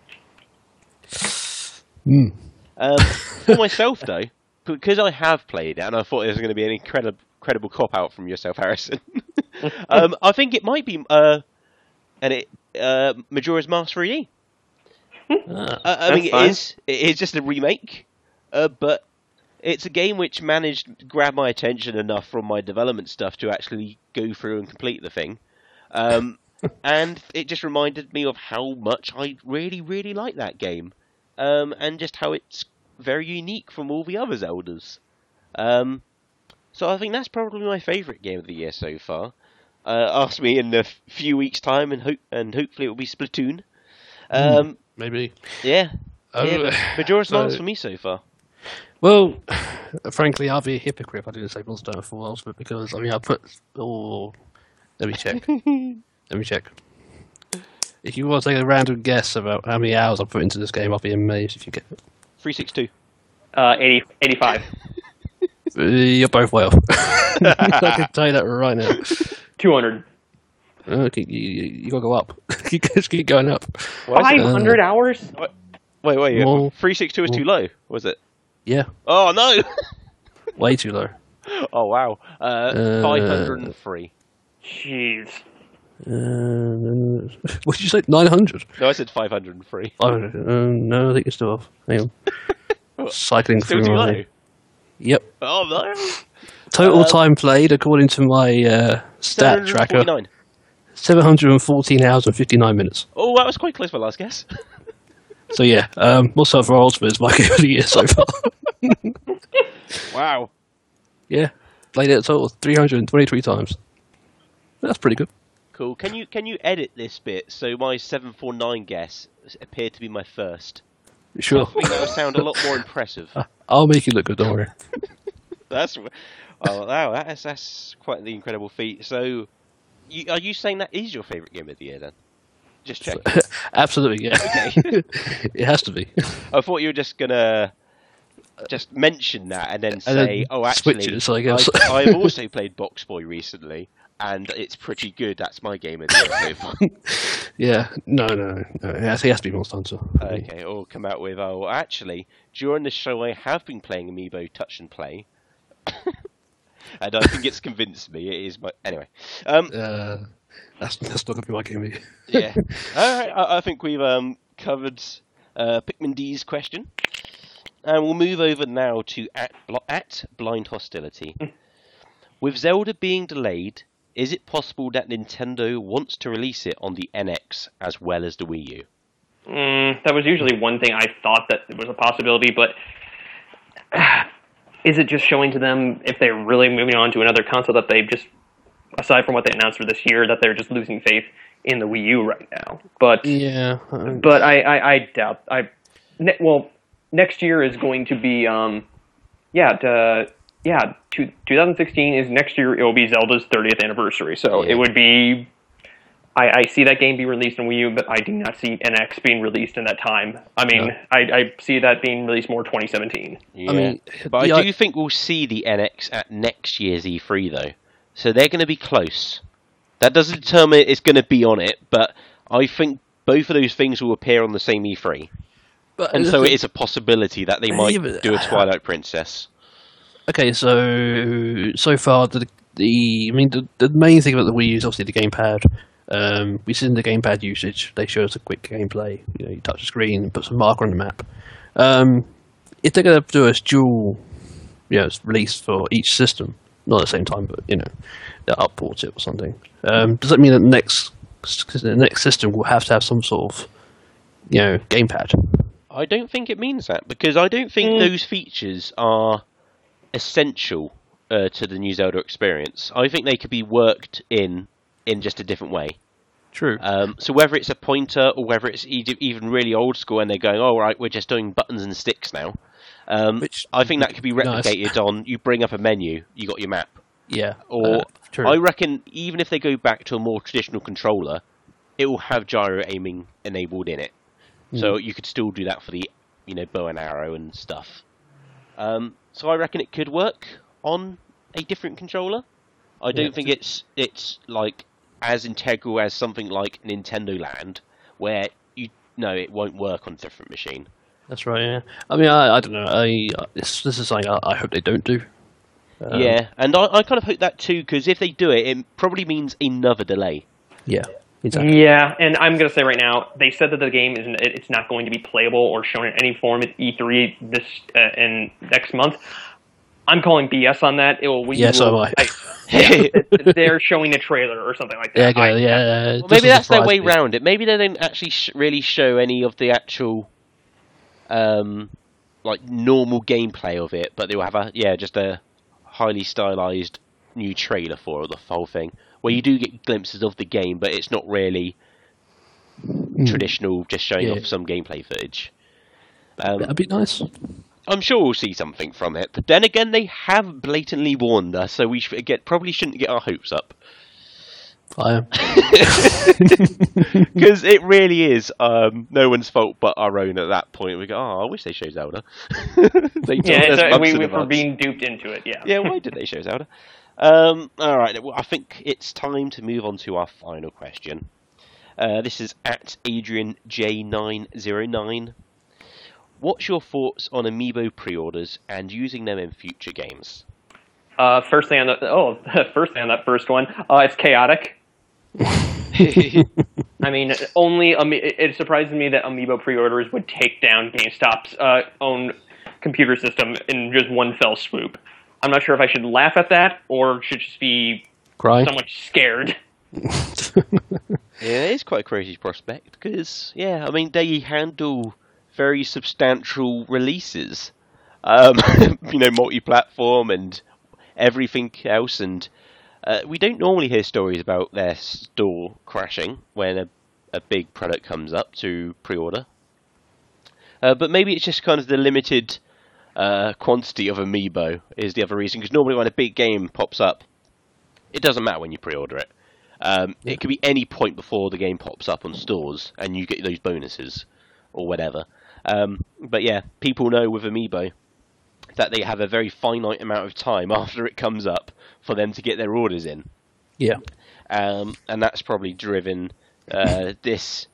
Hmm. Um, for myself though, because I have played it and I thought it was going to be an incredible incredible cop out from yourself, Harrison. um, I think it might be uh, and it uh, Majora's Mask three D. Ah. Uh, I That's mean, it fine. is it is just a remake, uh, but it's a game which managed to grab my attention enough from my development stuff to actually go through and complete the thing. Um, and it just reminded me of how much I really, really like that game. Um, and just how it's very unique from all the other Zeldas. Um, so I think that's probably my favourite game of the year so far. uh, ask me in a f- few weeks' time, and hope and hopefully it will be Splatoon. Um, Maybe. yeah, Um, yeah, but Majora's so- Mask for me so far. Well, frankly, I'll be a hypocrite if I didn't say Monster Hunter four Ultimate because I mean I put. Oh, let me check. let me check. If you want to take a random guess about how many hours I put into this game, I'll be amazed if you get it. three sixty-two. Uh, eighty, eighty-five. Uh, You're both way off. I can tell you that right now. two hundred. Uh, you, you, you gotta go up. you just keep going up. Why is it- five hundred hours? Wait, wait, Well- three sixty-two was too low, was it? Yeah, Oh no! way too low. Oh wow, uh, Uh, five hundred three. Jeez. Uh, what did you say? Nine hundred. No, I said five hundred three. Five hundred. Uh, no, I think you're still off. Hang on. Cycling Still through too my. low. Yep. Oh no! Total Um, time played according to my uh, stat tracker. seven hundred forty-nine. seven hundred fourteen hours and fifty-nine minutes. Oh, that was quite close. My last guess. So yeah, um, Monster Hunter Ultimate is my game of the year so far. Wow. Yeah, played it a total of three hundred twenty-three times. That's pretty good. Cool. Can you can you edit this bit so my seven forty-nine guess appeared to be my first? Sure. I think that would sound a lot more impressive. I'll make you look good, don't worry. That's oh wow, that's that's quite the incredible feat. So, you, are you saying that is your favourite game of the year then? Just check. Absolutely, yeah. Okay. It has to be. I thought you were just gonna just mention that and then And say, then "Oh, actually, switch it to something else." I, I've also played Box Boy recently, and it's pretty good. That's my game of the year so far." Yeah, no, no, no. It has, it has to be Monster Hunter. Okay, or come out with, "Oh, actually, during the show, I have been playing Amiibo Touch and Play." And I think it's convinced me it is my anyway. Um, Uh, that's that's not gonna be my game. Either. yeah. All right. I, I think we've um, covered uh, Pikmin D's question, and we'll move over now to at, at Blind Hostility. With Zelda being delayed, is it possible that Nintendo wants to release it on the N X as well as the Wii U? Mm, that was usually one thing I thought that was a possibility, but is it just showing to them if they're really moving on to another console that they've just, aside from what they announced for this year, that they're just losing faith in the Wii U right now? But Yeah. uh, but I, I, I doubt. I ne- well, next year is going to be um, yeah, uh, yeah. Two, twenty sixteen is next year. It will be Zelda's thirtieth anniversary, so Yeah. it would be. I, I see that game be released on Wii U, but I do not see N X being released in that time. I mean, No. I, I see that being released more twenty seventeen. Yeah. mean, but the I i- do think we'll see the N X at next year's E three though, so they're going to be close. That doesn't determine it's going to be on it, but I think both of those things will appear on the same E three. But And so it is a possibility that they might Yeah, but- do a Twilight Princess. Okay, so so far the the I mean the the main thing about the Wii U is obviously the gamepad. Um, we've seen the gamepad usage. They show us a quick gameplay. You know, you touch the screen, put some marker on the map. Um, if they're going to do a dual, you know, release for each system, not at the same time, but you know, they'll upport it or something. Um, does that mean that the next the next system will have to have some sort of, you know, gamepad? I don't think it means that, because I don't think Mm. those features are essential uh, to the new Zelda experience. I think they could be worked in in just a different way. True. Um, so whether it's a pointer or whether it's e- even really old school and they're going, oh, right, we're just doing buttons and sticks now, um, Which I think that could be would be nice. replicated on, you bring up a menu, you got your map. yeah. Or uh, true. I reckon even if they go back to a more traditional controller, it will have gyro aiming enabled in it. So you could still do that for the, you know, bow and arrow and stuff. Um, so I reckon it could work on a different controller. I don't Yeah. think it's it's like as integral as something like Nintendo Land, where you no, it won't work on a different machine. That's right. Yeah. I mean, I, I don't know. I this this is something I, I hope they don't do. Um, yeah, and I, I kind of hope that too, because if they do it, it probably means another delay. Yeah. Exactly. Yeah, and I'm going to say right now, they said that the game is it- it's not going to be playable or shown in any form at E three this uh, in next month. I'm calling B S on that. It will. we Yeah, so will- am I. yeah, they're showing a trailer or something like Yeah. that. go- I- yeah. Well, it maybe doesn't that's their surprise way me. round it. Maybe they don't actually sh- really show any of the actual, um, like normal gameplay of it, but they will have a yeah, just a highly stylized new trailer for the whole thing. where you do get glimpses of the game, but it's not really Mm. traditional, just showing Yeah. off some gameplay footage. Um, That'd be nice. I'm sure we'll see something from it, but then again, they have blatantly warned us, so we should get, probably shouldn't get our hopes up. I am. Because it really is um, no one's fault but our own at that point. We go, oh, I wish they showed Zelda. They told Yeah, us so months we, in we were advance. being duped into it. Yeah. Yeah, why did they show Zelda? Um, all right, well, I think it's time to move on to our final question. Uh, this is at Adrian J nine zero nine. What's your thoughts on Amiibo pre-orders and using them in future games? Uh, first thing on the oh, first thing on that first one, uh, it's chaotic. I mean, only Ami- it surprises me that Amiibo pre-orders would take down GameStop's uh, own computer system in just one fell swoop. I'm not sure if I should laugh at that or should just be Cry. somewhat scared. Yeah, it is quite a crazy prospect because, yeah, I mean, they handle very substantial releases, um, you know, multi-platform and everything else, and uh, we don't normally hear stories about their store crashing when a, a big product comes up to pre-order. Uh, but maybe it's just kind of the limited uh, quantity of Amiibo is the other reason, because normally when a big game pops up, it doesn't matter when you pre-order it. Um, Yeah. It could be any point before the game pops up on stores, and you get those bonuses or whatever. Um, but yeah, people know with Amiibo that they have a very finite amount of time after it comes up for them to get their orders in, Yeah. um, and that's probably driven uh, this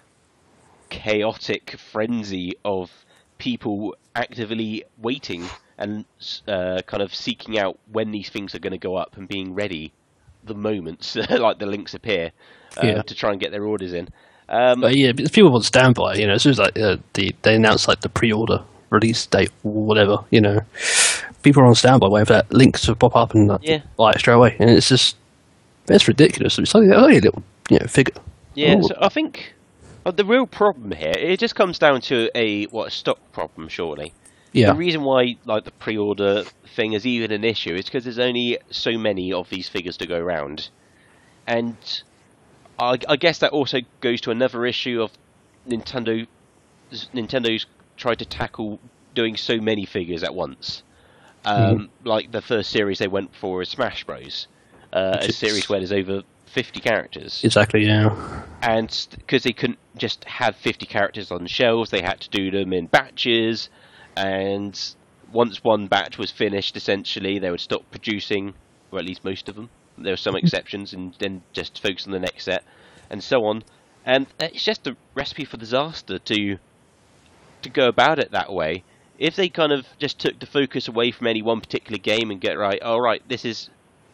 chaotic frenzy of people actively waiting and uh, kind of seeking out when these things are going to go up and being ready the moment like the links appear uh, Yeah. to try and get their orders in. Um, But yeah, but people want standby. You know, as soon as like uh, the they announce like the pre-order release date or whatever, you know, people are on standby waiting for that link to pop up and uh, Yeah. buy it straight away. And it's just it's ridiculous. It's only, only a little you know figure. Yeah, Ooh. so I think uh, the real problem here, it just comes down to a what a stock problem, surely. Yeah. The reason why like the pre-order thing is even an issue is because there's only so many of these figures to go around, and I, I guess that also goes to another issue of Nintendo. Nintendo's tried to tackle doing so many figures at once. Um, Mm-hmm. Like the first series they went for is Smash Bros, uh, a Which is- series where there's over fifty characters. Exactly. Yeah. And because they couldn't just have fifty characters on the shelves, they had to do them in batches. And once one batch was finished, essentially, they would stop producing, or at least most of them. There were some exceptions, and then just focus on the next set, and so on. And it's just a recipe for disaster to to go about it that way. If they kind of just took the focus away from any one particular game and get right, all right, this is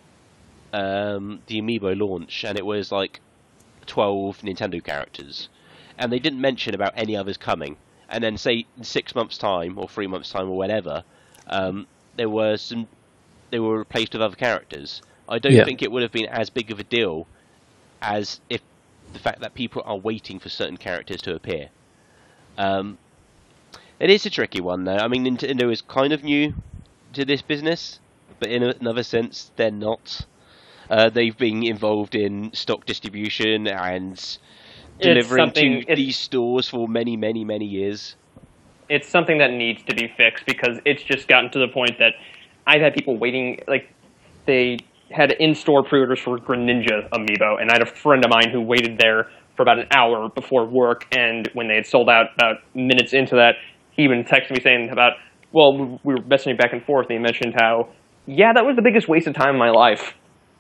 um, the Amiibo launch, and it was like twelve Nintendo characters, and they didn't mention about any others coming. And then say in six months' time or three months' time or whatever, um, there were some, they were replaced with other characters. I don't Yeah. think it would have been as big of a deal as if the fact that people are waiting for certain characters to appear. Um, it is a tricky one, though. I mean, Nintendo is kind of new to this business, but in another sense, they're not. Uh, they've been involved in stock distribution and delivering something- to it's- these stores for many, many, many years. It's something that needs to be fixed because it's just gotten to the point that I've had people waiting, like, they had in-store pre-orders for Greninja Amiibo, and I had a friend of mine who waited there for about an hour before work, and when they had sold out about minutes into that, he even texted me saying about, well, we were messaging back and forth, and he mentioned how, yeah, that was the biggest waste of time in my life.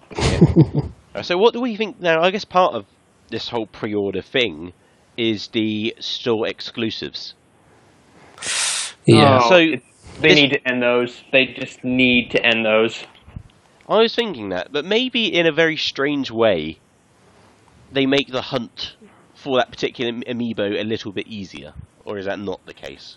Uh, So what do we think now? I guess part of this whole pre-order thing is the store exclusives. Yeah. Oh, So it- they this- need to end those. They just need to end those. I was thinking that, but maybe in a very strange way, they make the hunt for that particular amiibo a little bit easier, or is that not the case?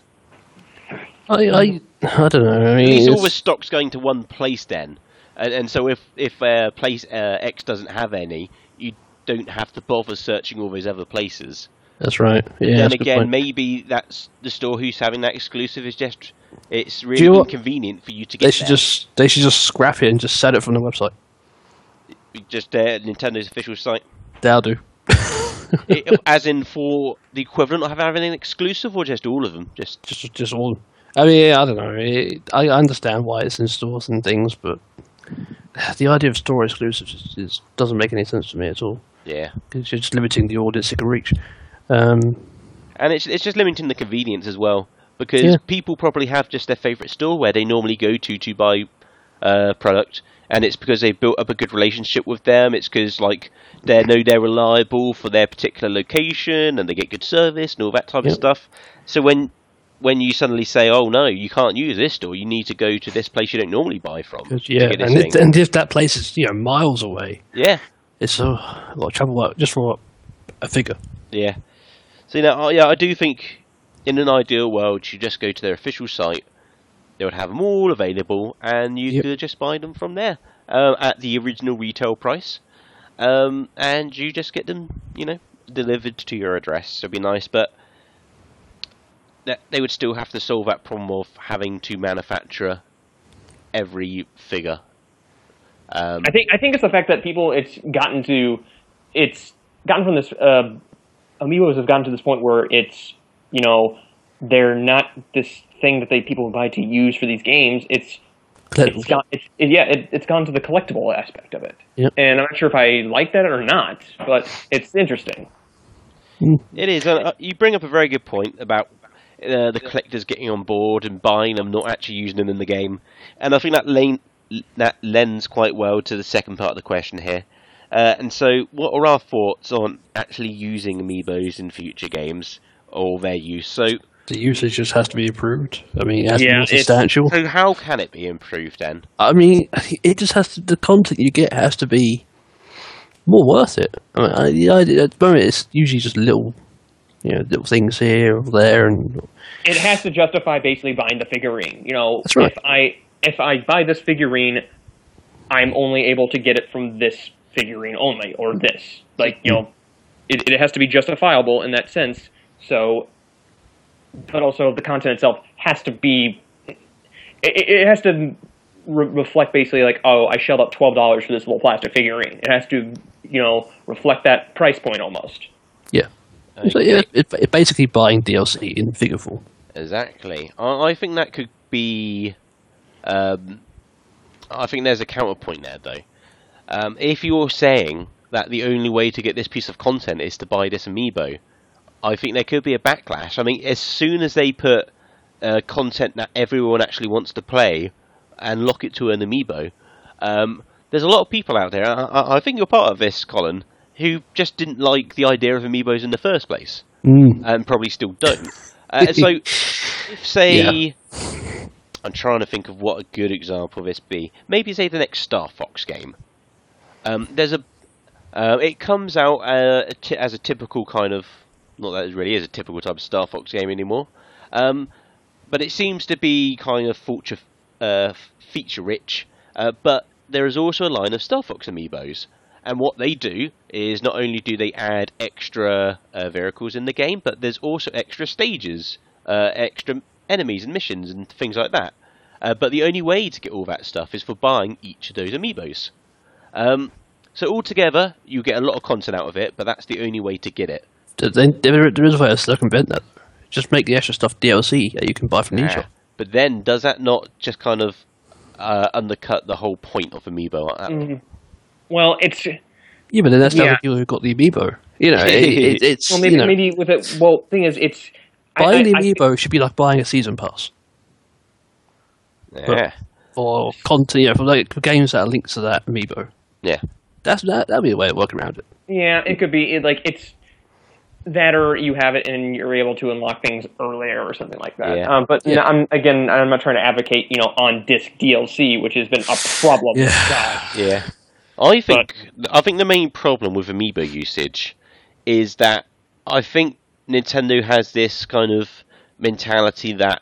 I, I, I don't know. I At mean, least all it's- the stock's going to one place then, and, and so if if uh, place uh, X doesn't have any, you don't have to bother searching all those other places. that's right. Yeah. then that's a good again, point. maybe that's the store who's having that exclusive is just it's you really know what? inconvenient for you to get They should there. just they should just scrap it and just set it from the website. Just uh, Nintendo's official site. That'll do. It, as in for the equivalent of having an exclusive, or just all of them? Just, Just, just all. I mean, I don't know. It, I understand why it's in stores and things, but the idea of store exclusives is, is, doesn't make any sense to me at all. yeah. Because you're just limiting the audience it can reach. Um, And it's it's just limiting the convenience as well, because Yeah. people probably have just their favourite store where they normally go to to buy uh, product, and it's because they've built up a good relationship with them. It's because like they know they're reliable for their particular location, and they get good service and all that type Yep. of stuff. So when when you suddenly say, "Oh no, you can't use this store. You need to go to this place you don't normally buy from," 'cause, to yeah, get this and, thing. it, and if that place is you know miles away, yeah, it's a, a lot of trouble work just for a figure. yeah. So you know, I- yeah, I do think in an ideal world, you just go to their official site. They would have them all available, and you Yep. could just buy them from there uh, at the original retail price, um, and you just get them, you know, delivered to your address. So it'd be nice, but that they would still have to solve that problem of having to manufacture every figure. Um, I think I think it's the fact that people it's gotten to it's gotten from this uh, amiibos have gotten to this point where it's you know they're not this thing that they people buy to use for these games. It's Collectible. it's gone it's, it, yeah it, it's gone to the collectible aspect of it. Yep. And I'm not sure if I like that or not, but it's interesting. It is. Uh, you bring up a very good point about uh, the collectors getting on board and buying them, not actually using them in the game, and I think that lane that lends quite well to the second part of the question here. Uh, and so, what are our thoughts on actually using amiibos in future games or their use? So, The usage just has to be improved. I mean, it has Yeah, to be more it's- substantial. so how can it be improved then? I mean, it just has to. The content you get has to be more worth it. I mean, I, the idea, at the moment, it's usually just little, you know, little things here or there, and It has to justify basically buying the figurine. You know, That's right. if I if I buy this figurine, I'm only able to get it from this figurine only, or this. Like, you know, it, it has to be justifiable in that sense. So, but also the content itself has to be. It, it has to re- reflect basically like, oh, I shelled up twelve dollars for this little plastic figurine. It has to, you know, reflect that price point almost. yeah. So, yeah, it, it basically buying D L C in figure form. Exactly. I, I think that could be. Um, I think there's a counterpoint there, though. Um, if you're saying that the only way to get this piece of content is to buy this amiibo, I think there could be a backlash. I mean, as soon as they put uh, content that everyone actually wants to play and lock it to an amiibo, um, there's a lot of people out there, I, I I think you're part of this, Colin, who just didn't like the idea of amiibos in the first place, Mm. and probably still don't. Uh, so, if, say, Yeah. I'm trying to think of what a good example of this be. Maybe say the next Star Fox game. Um, there's a, uh, it comes out uh, a t- as a typical kind of, not that it really is a typical type of Star Fox game anymore, um, but it seems to be kind of feature, uh, feature rich. Uh, but there is also a line of Star Fox amiibos. And what they do is not only do they add extra uh, vehicles in the game, but there's also extra stages, uh, extra enemies and missions and things like that. Uh, but the only way to get all that stuff is for buying each of those amiibos. Um, so altogether, you get a lot of content out of it, but that's the only way to get it. There, there, there is a way to circumvent that. Just make the extra stuff D L C that you can buy from the Ah, eShop. but then, does that not just kind of uh, undercut the whole point of amiibo? Uh, Mhm. Well, it's Yeah, but then that's Yeah. not people who got the amiibo. You know, it, it, it's well maybe you know, maybe with it. Well, thing is, it's buying the I- I think- amiibo should be like buying a season pass Yeah, for content, you know, for like for games that are linked to that amiibo. yeah. That's that. That'd be a way of working around it. Yeah, it could be it, like it's that, or you have it and you're able to unlock things earlier or something like that. Yeah. Um, but Yeah. no, I'm again, I'm not trying to advocate, you know, on disc D L C, which has been a problem. Yeah. with that. Yeah, I think I think the main problem with amiibo usage is that I think Nintendo has this kind of mentality that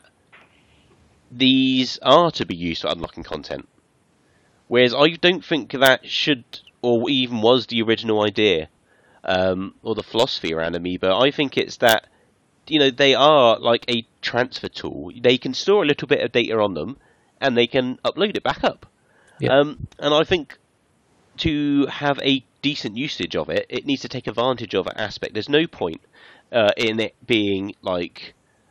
these are to be used for unlocking content, whereas I don't think that should or even was the original idea um, or the philosophy around amiibo. I think it's that you know they are like a transfer tool. They can store a little bit of data on them, and they can upload it back up. Yeah. Um, and I think to have a decent usage of it, it needs to take advantage of that aspect. There's no point uh, in it being like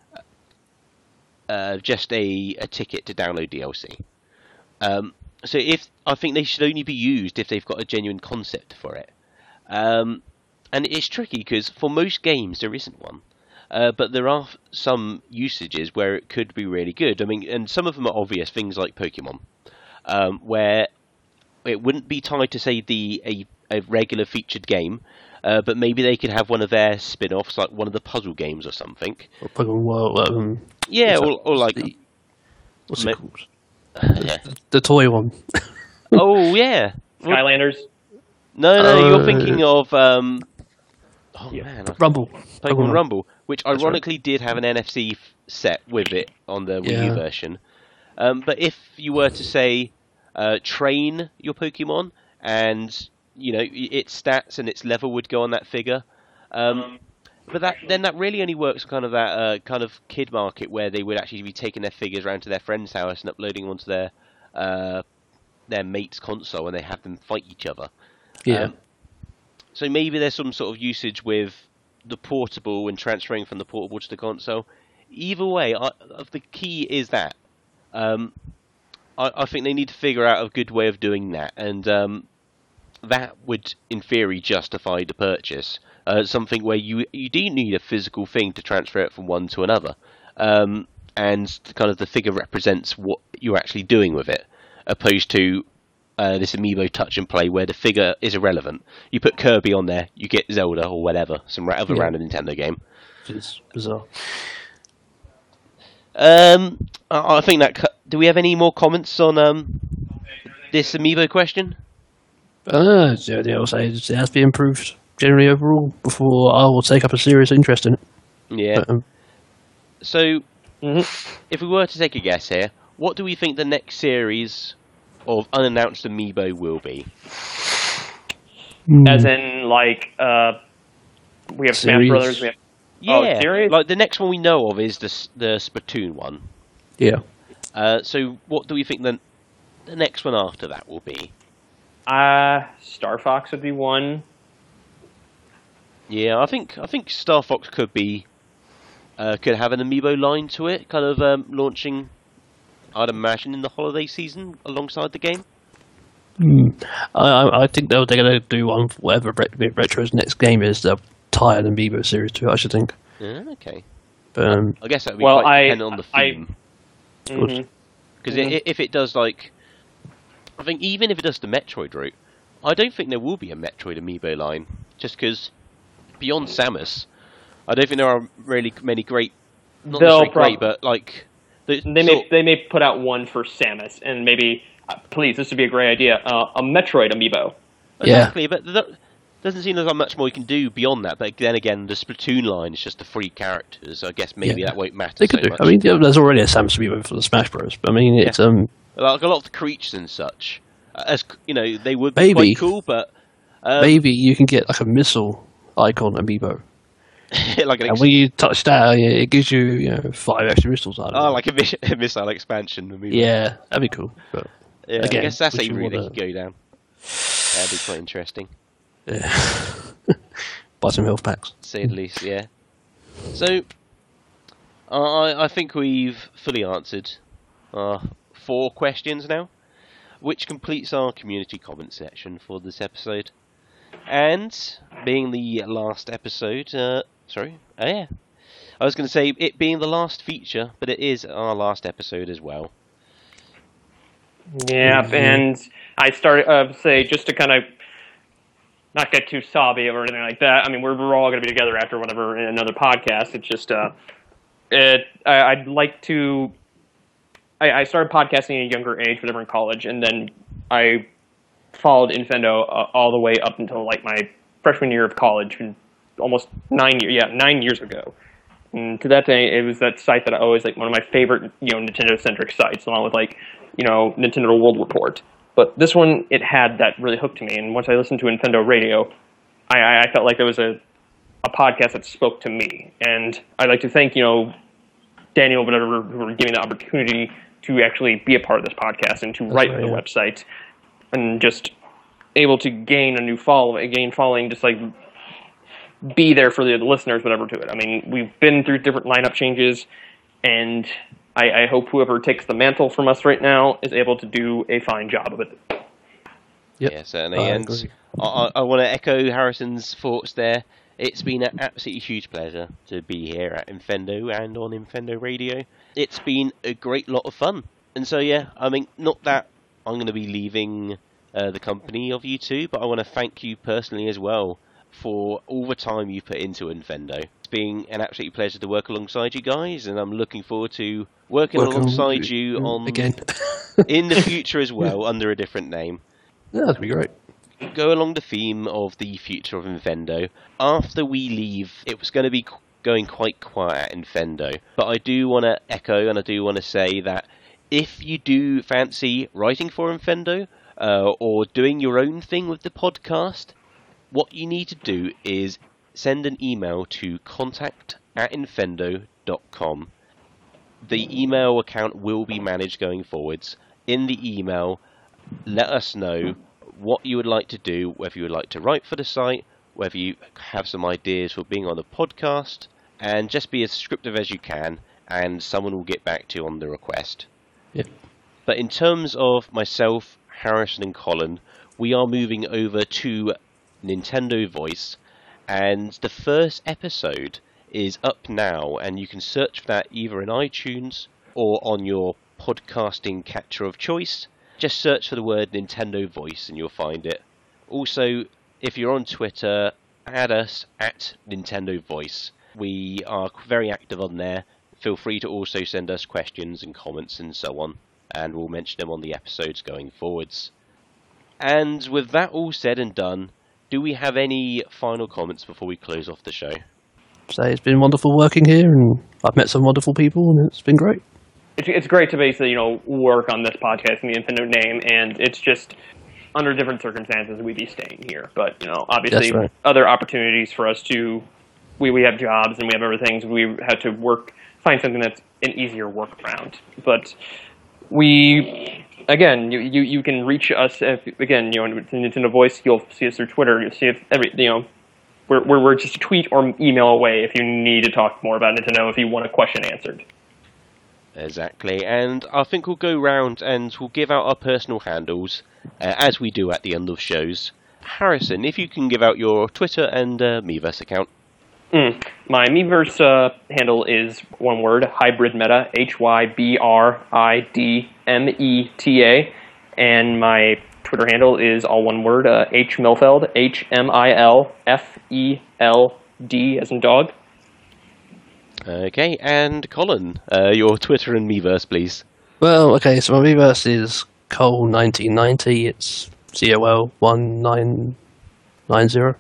uh, just a, a ticket to download D L C. Um, so if I think they should only be used if they've got a genuine concept for it. Um, and it's tricky because for most games there isn't one. Uh, but there are some usages where it could be really good. I mean, and some of them are obvious, things like Pokemon, um, where it wouldn't be tied to, say, the a, a regular featured game, uh, but maybe they could have one of their spin-offs, like one of the puzzle games or something. Or Pokemon World. Um, Yeah, what's or, or like... the, what's Ma- it called? yeah. The, the toy one. Oh, yeah. Skylanders. No, no, Uh, you're thinking of... Um, oh, Yeah. man. I- Rumble. Pokemon Rumble, which That's right. ironically did have an N F C f- set with it on the Wii U Yeah. version. Um, but if you were to say uh, train your Pokemon, and you know y- its stats and its level would go on that figure, um, but that then that really only works for kind of that uh, kind of kid market where they would actually be taking their figures around to their friend's house and uploading onto their uh, their mate's console, and they have them fight each other. Yeah. Um, so maybe there's some sort of usage with the portable and transferring from the portable to the console. Either way, I, the key is that. Um, I, I think they need to figure out a good way of doing that, and um, that would, in theory, justify the purchase. Uh, something where you you do need a physical thing to transfer it from one to another, um, and kind of the figure represents what you're actually doing with it, opposed to uh, this Amiibo touch and play where the figure is irrelevant. You put Kirby on there, you get Zelda or whatever, some ra- other Yeah. random Nintendo game. Which is bizarre. Um, I I think that. cu- Do we have any more comments on um this Amiibo question? Uh, yeah, yeah, I'll say it has to be improved generally overall before I will take up a serious interest in it. Yeah. But, um, So, Mhm. if we were to take a guess here, what do we think the next series of unannounced Amiibo will be? As in, like, uh, we have Smash Series. Brothers. We have Yeah, series? like the next one we know of is the S- the Splatoon one. yeah. Uh, so, what do we think the the next one after that will be? uh, Star Fox would be one. Yeah, I think I think Star Fox could be uh, could have an Amiibo line to it, kind of um, launching. I'd imagine in the holiday season alongside the game. Hmm. I, I I think they're, they're going to do one for whatever Ret- Retro's next game is. They'll tie an Amiibo series to it, I should think. Yeah, okay. But, um, I guess that would be Well, quite I- dependent on the I- theme. Mhm. Because Mhm. if it does, like, I think even if it does the Metroid route, I don't think there will be a Metroid Amiibo line. Just because beyond Samus, I don't think there are really many great, not They'll necessarily great, prob- but like the, They so- may they may put out one for Samus, and maybe, uh, please, this would be a great idea. Uh, a Metroid amiibo. Yeah. exactly, but there doesn't seem there's not much more you can do beyond that. But then again, the Splatoon line is just the three characters. I guess maybe Yeah. that won't matter they so could do. much. I mean, yeah, there's already a Samus Amiibo for the Smash Bros. But I mean, it's um Like a lot of the creatures and such, uh, as you know, they would be Maybe. quite cool, but um, maybe you can get like a missile icon Amiibo, like an and ex- when you touch that, yeah, it gives you you know five extra missiles out of oh, it. like a, mis- a missile expansion. I mean, Yeah, that'd be cool. But yeah, I again, guess that's would a you route they wanna- could go down. That'd be quite interesting, yeah. Buy some health packs. to say the least. Yeah. So, I I think we've fully answered uh, four questions now, which completes our community comment section for this episode. And being the last episode, uh, sorry, oh yeah, I was going to say it being the last feature, but it is our last episode as well. Yeah, Mhm. and I started uh, say just to kind of not get too sobby or anything like that. I mean, we're we're all going to be together after whatever in another podcast. It's just uh, it I, I'd like to. I, I started podcasting at a younger age, whatever in college, and then I followed Infendo uh, all the way up until like my freshman year of college, and almost nine years. Yeah, nine years ago. And to that day, it was that site that I always like one of my favorite, you know, Nintendo-centric sites, along with like, you know, Nintendo World Report. But this one, it had that really hooked me. And once I listened to Nintendo Radio, I, I I felt like there was a, a podcast that spoke to me. And I'd like to thank, you know, Daniel, whatever, for giving the opportunity to actually be a part of this podcast and to That's write right, for the yeah. website. And just, able to gain a new following, gain following, just like be there for the listeners, whatever to it. I mean, we've been through different lineup changes, and I, I hope whoever takes the mantle from us right now is able to do a fine job of it. Yep. Yeah, certainly. I and agree. I, I want to echo Harrison's thoughts there. It's been an absolutely huge pleasure to be here at Infendo and on Infendo Radio. It's been a great lot of fun. And so, yeah, I mean, not that I'm going to be leaving uh, the company of you two, but I want to thank you personally as well for all the time you put into Infendo. It's been an absolute pleasure to work alongside you guys, and I'm looking forward to working Work alongside on- you on again. in the future as well, under a different name. Yeah, that'd be great. Go along the theme of the future of Infendo. After we leave, it was going to be qu- going quite quiet at Infendo, but I do want to echo and I do want to say that if you do fancy writing for Infendo uh, or doing your own thing with the podcast, what you need to do is send an email to contact at infendo dot com. The email account will be managed going forwards. In the email, let us know what you would like to do, whether you would like to write for the site, whether you have some ideas for being on the podcast, and just be as descriptive as you can, and someone will get back to you on the request. Yep. But in terms of myself, Harrison and Colin, we are moving over to Nintendo Voice, and the first episode is up now, and you can search for that either in iTunes or on your podcasting catcher of choice. Just search for the word Nintendo Voice and you'll find it. Also, if you're on Twitter, add us at Nintendo Voice. We are very active on there. Feel free to also send us questions and comments and so on, and we'll mention them on the episodes going forwards. And with that all said and done, do we have any final comments before we close off the show? So it's been wonderful working here, and I've met some wonderful people, and it's been great. It's, it's great to basically, you know, work on this podcast in the Infendo name, and it's just under different circumstances we'd be staying here. But, you know, obviously That's right. other opportunities for us to, we, we have jobs and we have other things, we had to work, find something that's an easier workaround. But we, again, you, you, you can reach us, if, again, you know, Nintendo Voice, you'll see us through Twitter, you'll see if every, you know, we're, we're, we're just a tweet or email away if you need to talk more about Nintendo, if you want a question answered. Exactly, and I think we'll go round and we'll give out our personal handles, uh, as we do at the end of shows. Harrison, if you can give out your Twitter and uh, Miiverse account. Mm. My Miiverse uh, handle is one word, Hybrid Meta, H Y B R I D M E T A, and my Twitter handle is all one word, uh, H Milfeld, H M I L F E L D as in dog. Okay, and Colin, uh, your Twitter and Miiverse, please. Well, okay, so my Miiverse is Cole nineteen ninety. It's C O L one nine nine zero.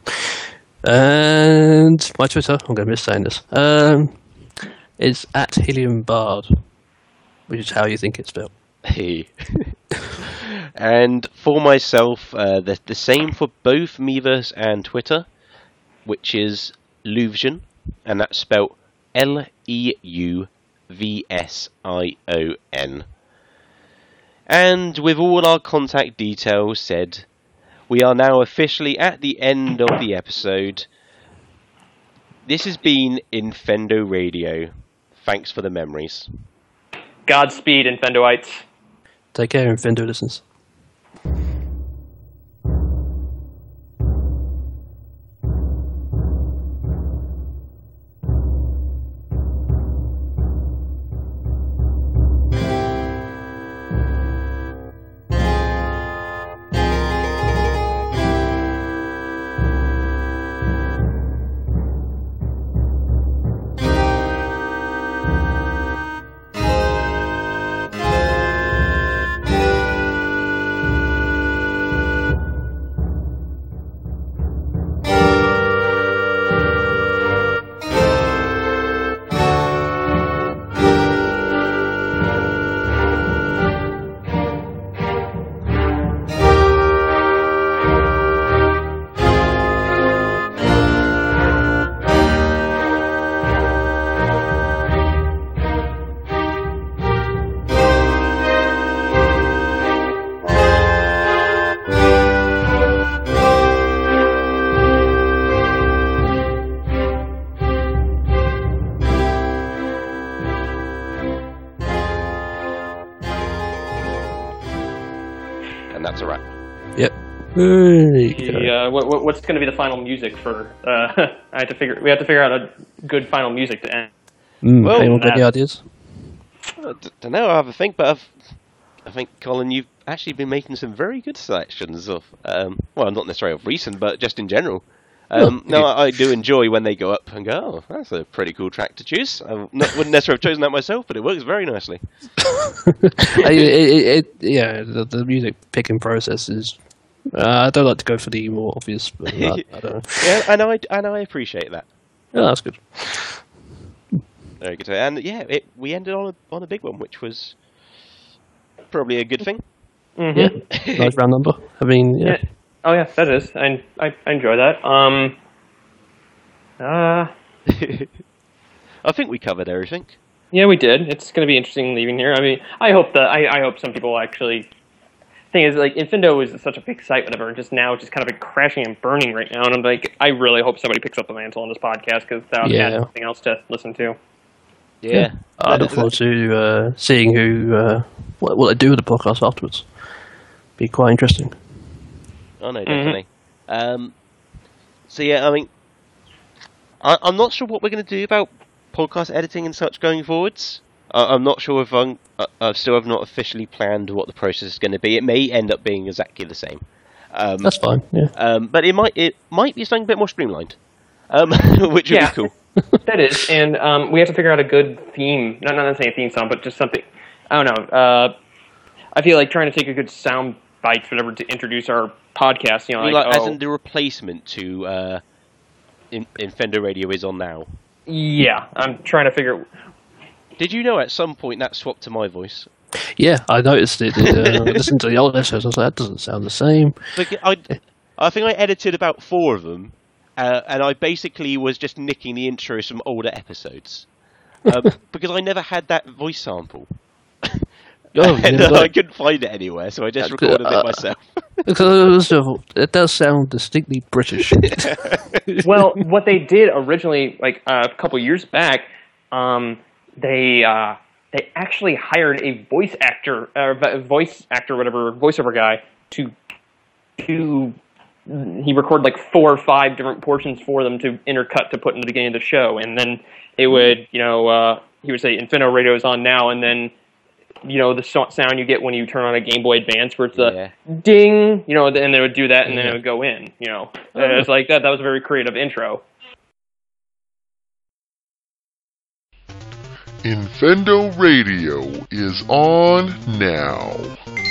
And my Twitter, I'm going to miss saying this, um, is at Helium Bard, which is how you think it's spelled. Hey. And for myself, uh, the, the same for both Miiverse and Twitter, which is Louvsion, and that's spelled L E U V S I O N. And with all our contact details said, we are now officially at the end of the episode. This has been Infendo Radio. Thanks for the memories. Godspeed, Infendoites. Take care, Infendo listeners. Yep. Hey, The, uh, what, what- what's going to be the final music for? Uh, I have to figure. We have to figure out a good final music to end. Mm, Well, anyone got any uh, ideas? I d- don't know. I have a think, but I've, I think Colin, you've actually been making some very good selections of, um, well, not necessarily of recent, but just in general. Um, Oh, no, yeah. I, I do enjoy when they go up and go, oh, that's a pretty cool track to choose. I not, wouldn't necessarily have chosen that myself, but it works very nicely. I- it, it, it, yeah, the, the music picking process is. Uh, I don't like to go for the more obvious, but I, I don't know. Yeah, and I and I appreciate that. Oh, that's good. Very good. And yeah, it, we ended on a on a big one, which was probably a good thing. Mm-hmm. Yeah, nice round number. I mean, yeah. Yeah. Oh yeah, that is. I I, I enjoy that. Um. Uh. I think we covered everything. Yeah, we did. It's going to be interesting leaving here. I mean, I hope that I, I hope some people actually. Thing is, like, Infindo is such a big site, whatever. And just now, it's just kind of been crashing and burning right now. And I'm like, I really hope somebody picks up the mantle on this podcast because without Yeah. yeah. something else to listen to. Yeah. I look forward to uh, seeing who uh, what, what they do with the podcast afterwards. Be quite interesting. Oh no, definitely. Um, so yeah, I mean, I, I'm not sure what we're going to do about podcast editing and such going forwards. I, I'm not sure if I'm. I, I still have not officially planned what the process is going to be. It may end up being exactly the same. Um, That's fine. Yeah. um, but it might it might be something a bit more streamlined, um, which would Yeah. be cool. That is, and um, we have to figure out a good theme. Not not necessarily a theme song, but just something. I don't know. Uh, I feel like trying to take a good sound bite, whatever, to introduce our podcast. You know, I mean, like, like, oh, as in the replacement to uh, in, in Fender Radio is on now. yeah, I'm trying to figure. Did you know at some point that swapped to my voice? Yeah, I noticed it. Uh, I listened to the old episodes. I was like, that doesn't sound the same. Like, I, I think I edited about four of them, uh, and I basically was just nicking the intros from older episodes. Um, because I never had that voice sample. Oh, and yeah, uh, but- I couldn't find it anywhere, so I just Uh, recorded uh, it myself. Because it does sound distinctly British. Well, what they did originally, like uh, a couple years back, um, they uh, they actually hired a voice actor, uh, vo- voice actor, whatever, voiceover guy to do. He recorded like four or five different portions for them to intercut to put in the beginning of the show, and then it would, you know, uh, he would say Infinito Radio is on now, and then, you know, the so- sound you get when you turn on a Game Boy Advance, where it's the Yeah. ding, you know, and they would do that, and then Yeah. it would go in, you know. And it's like that. That was a very creative intro. Infendo Radio is on now.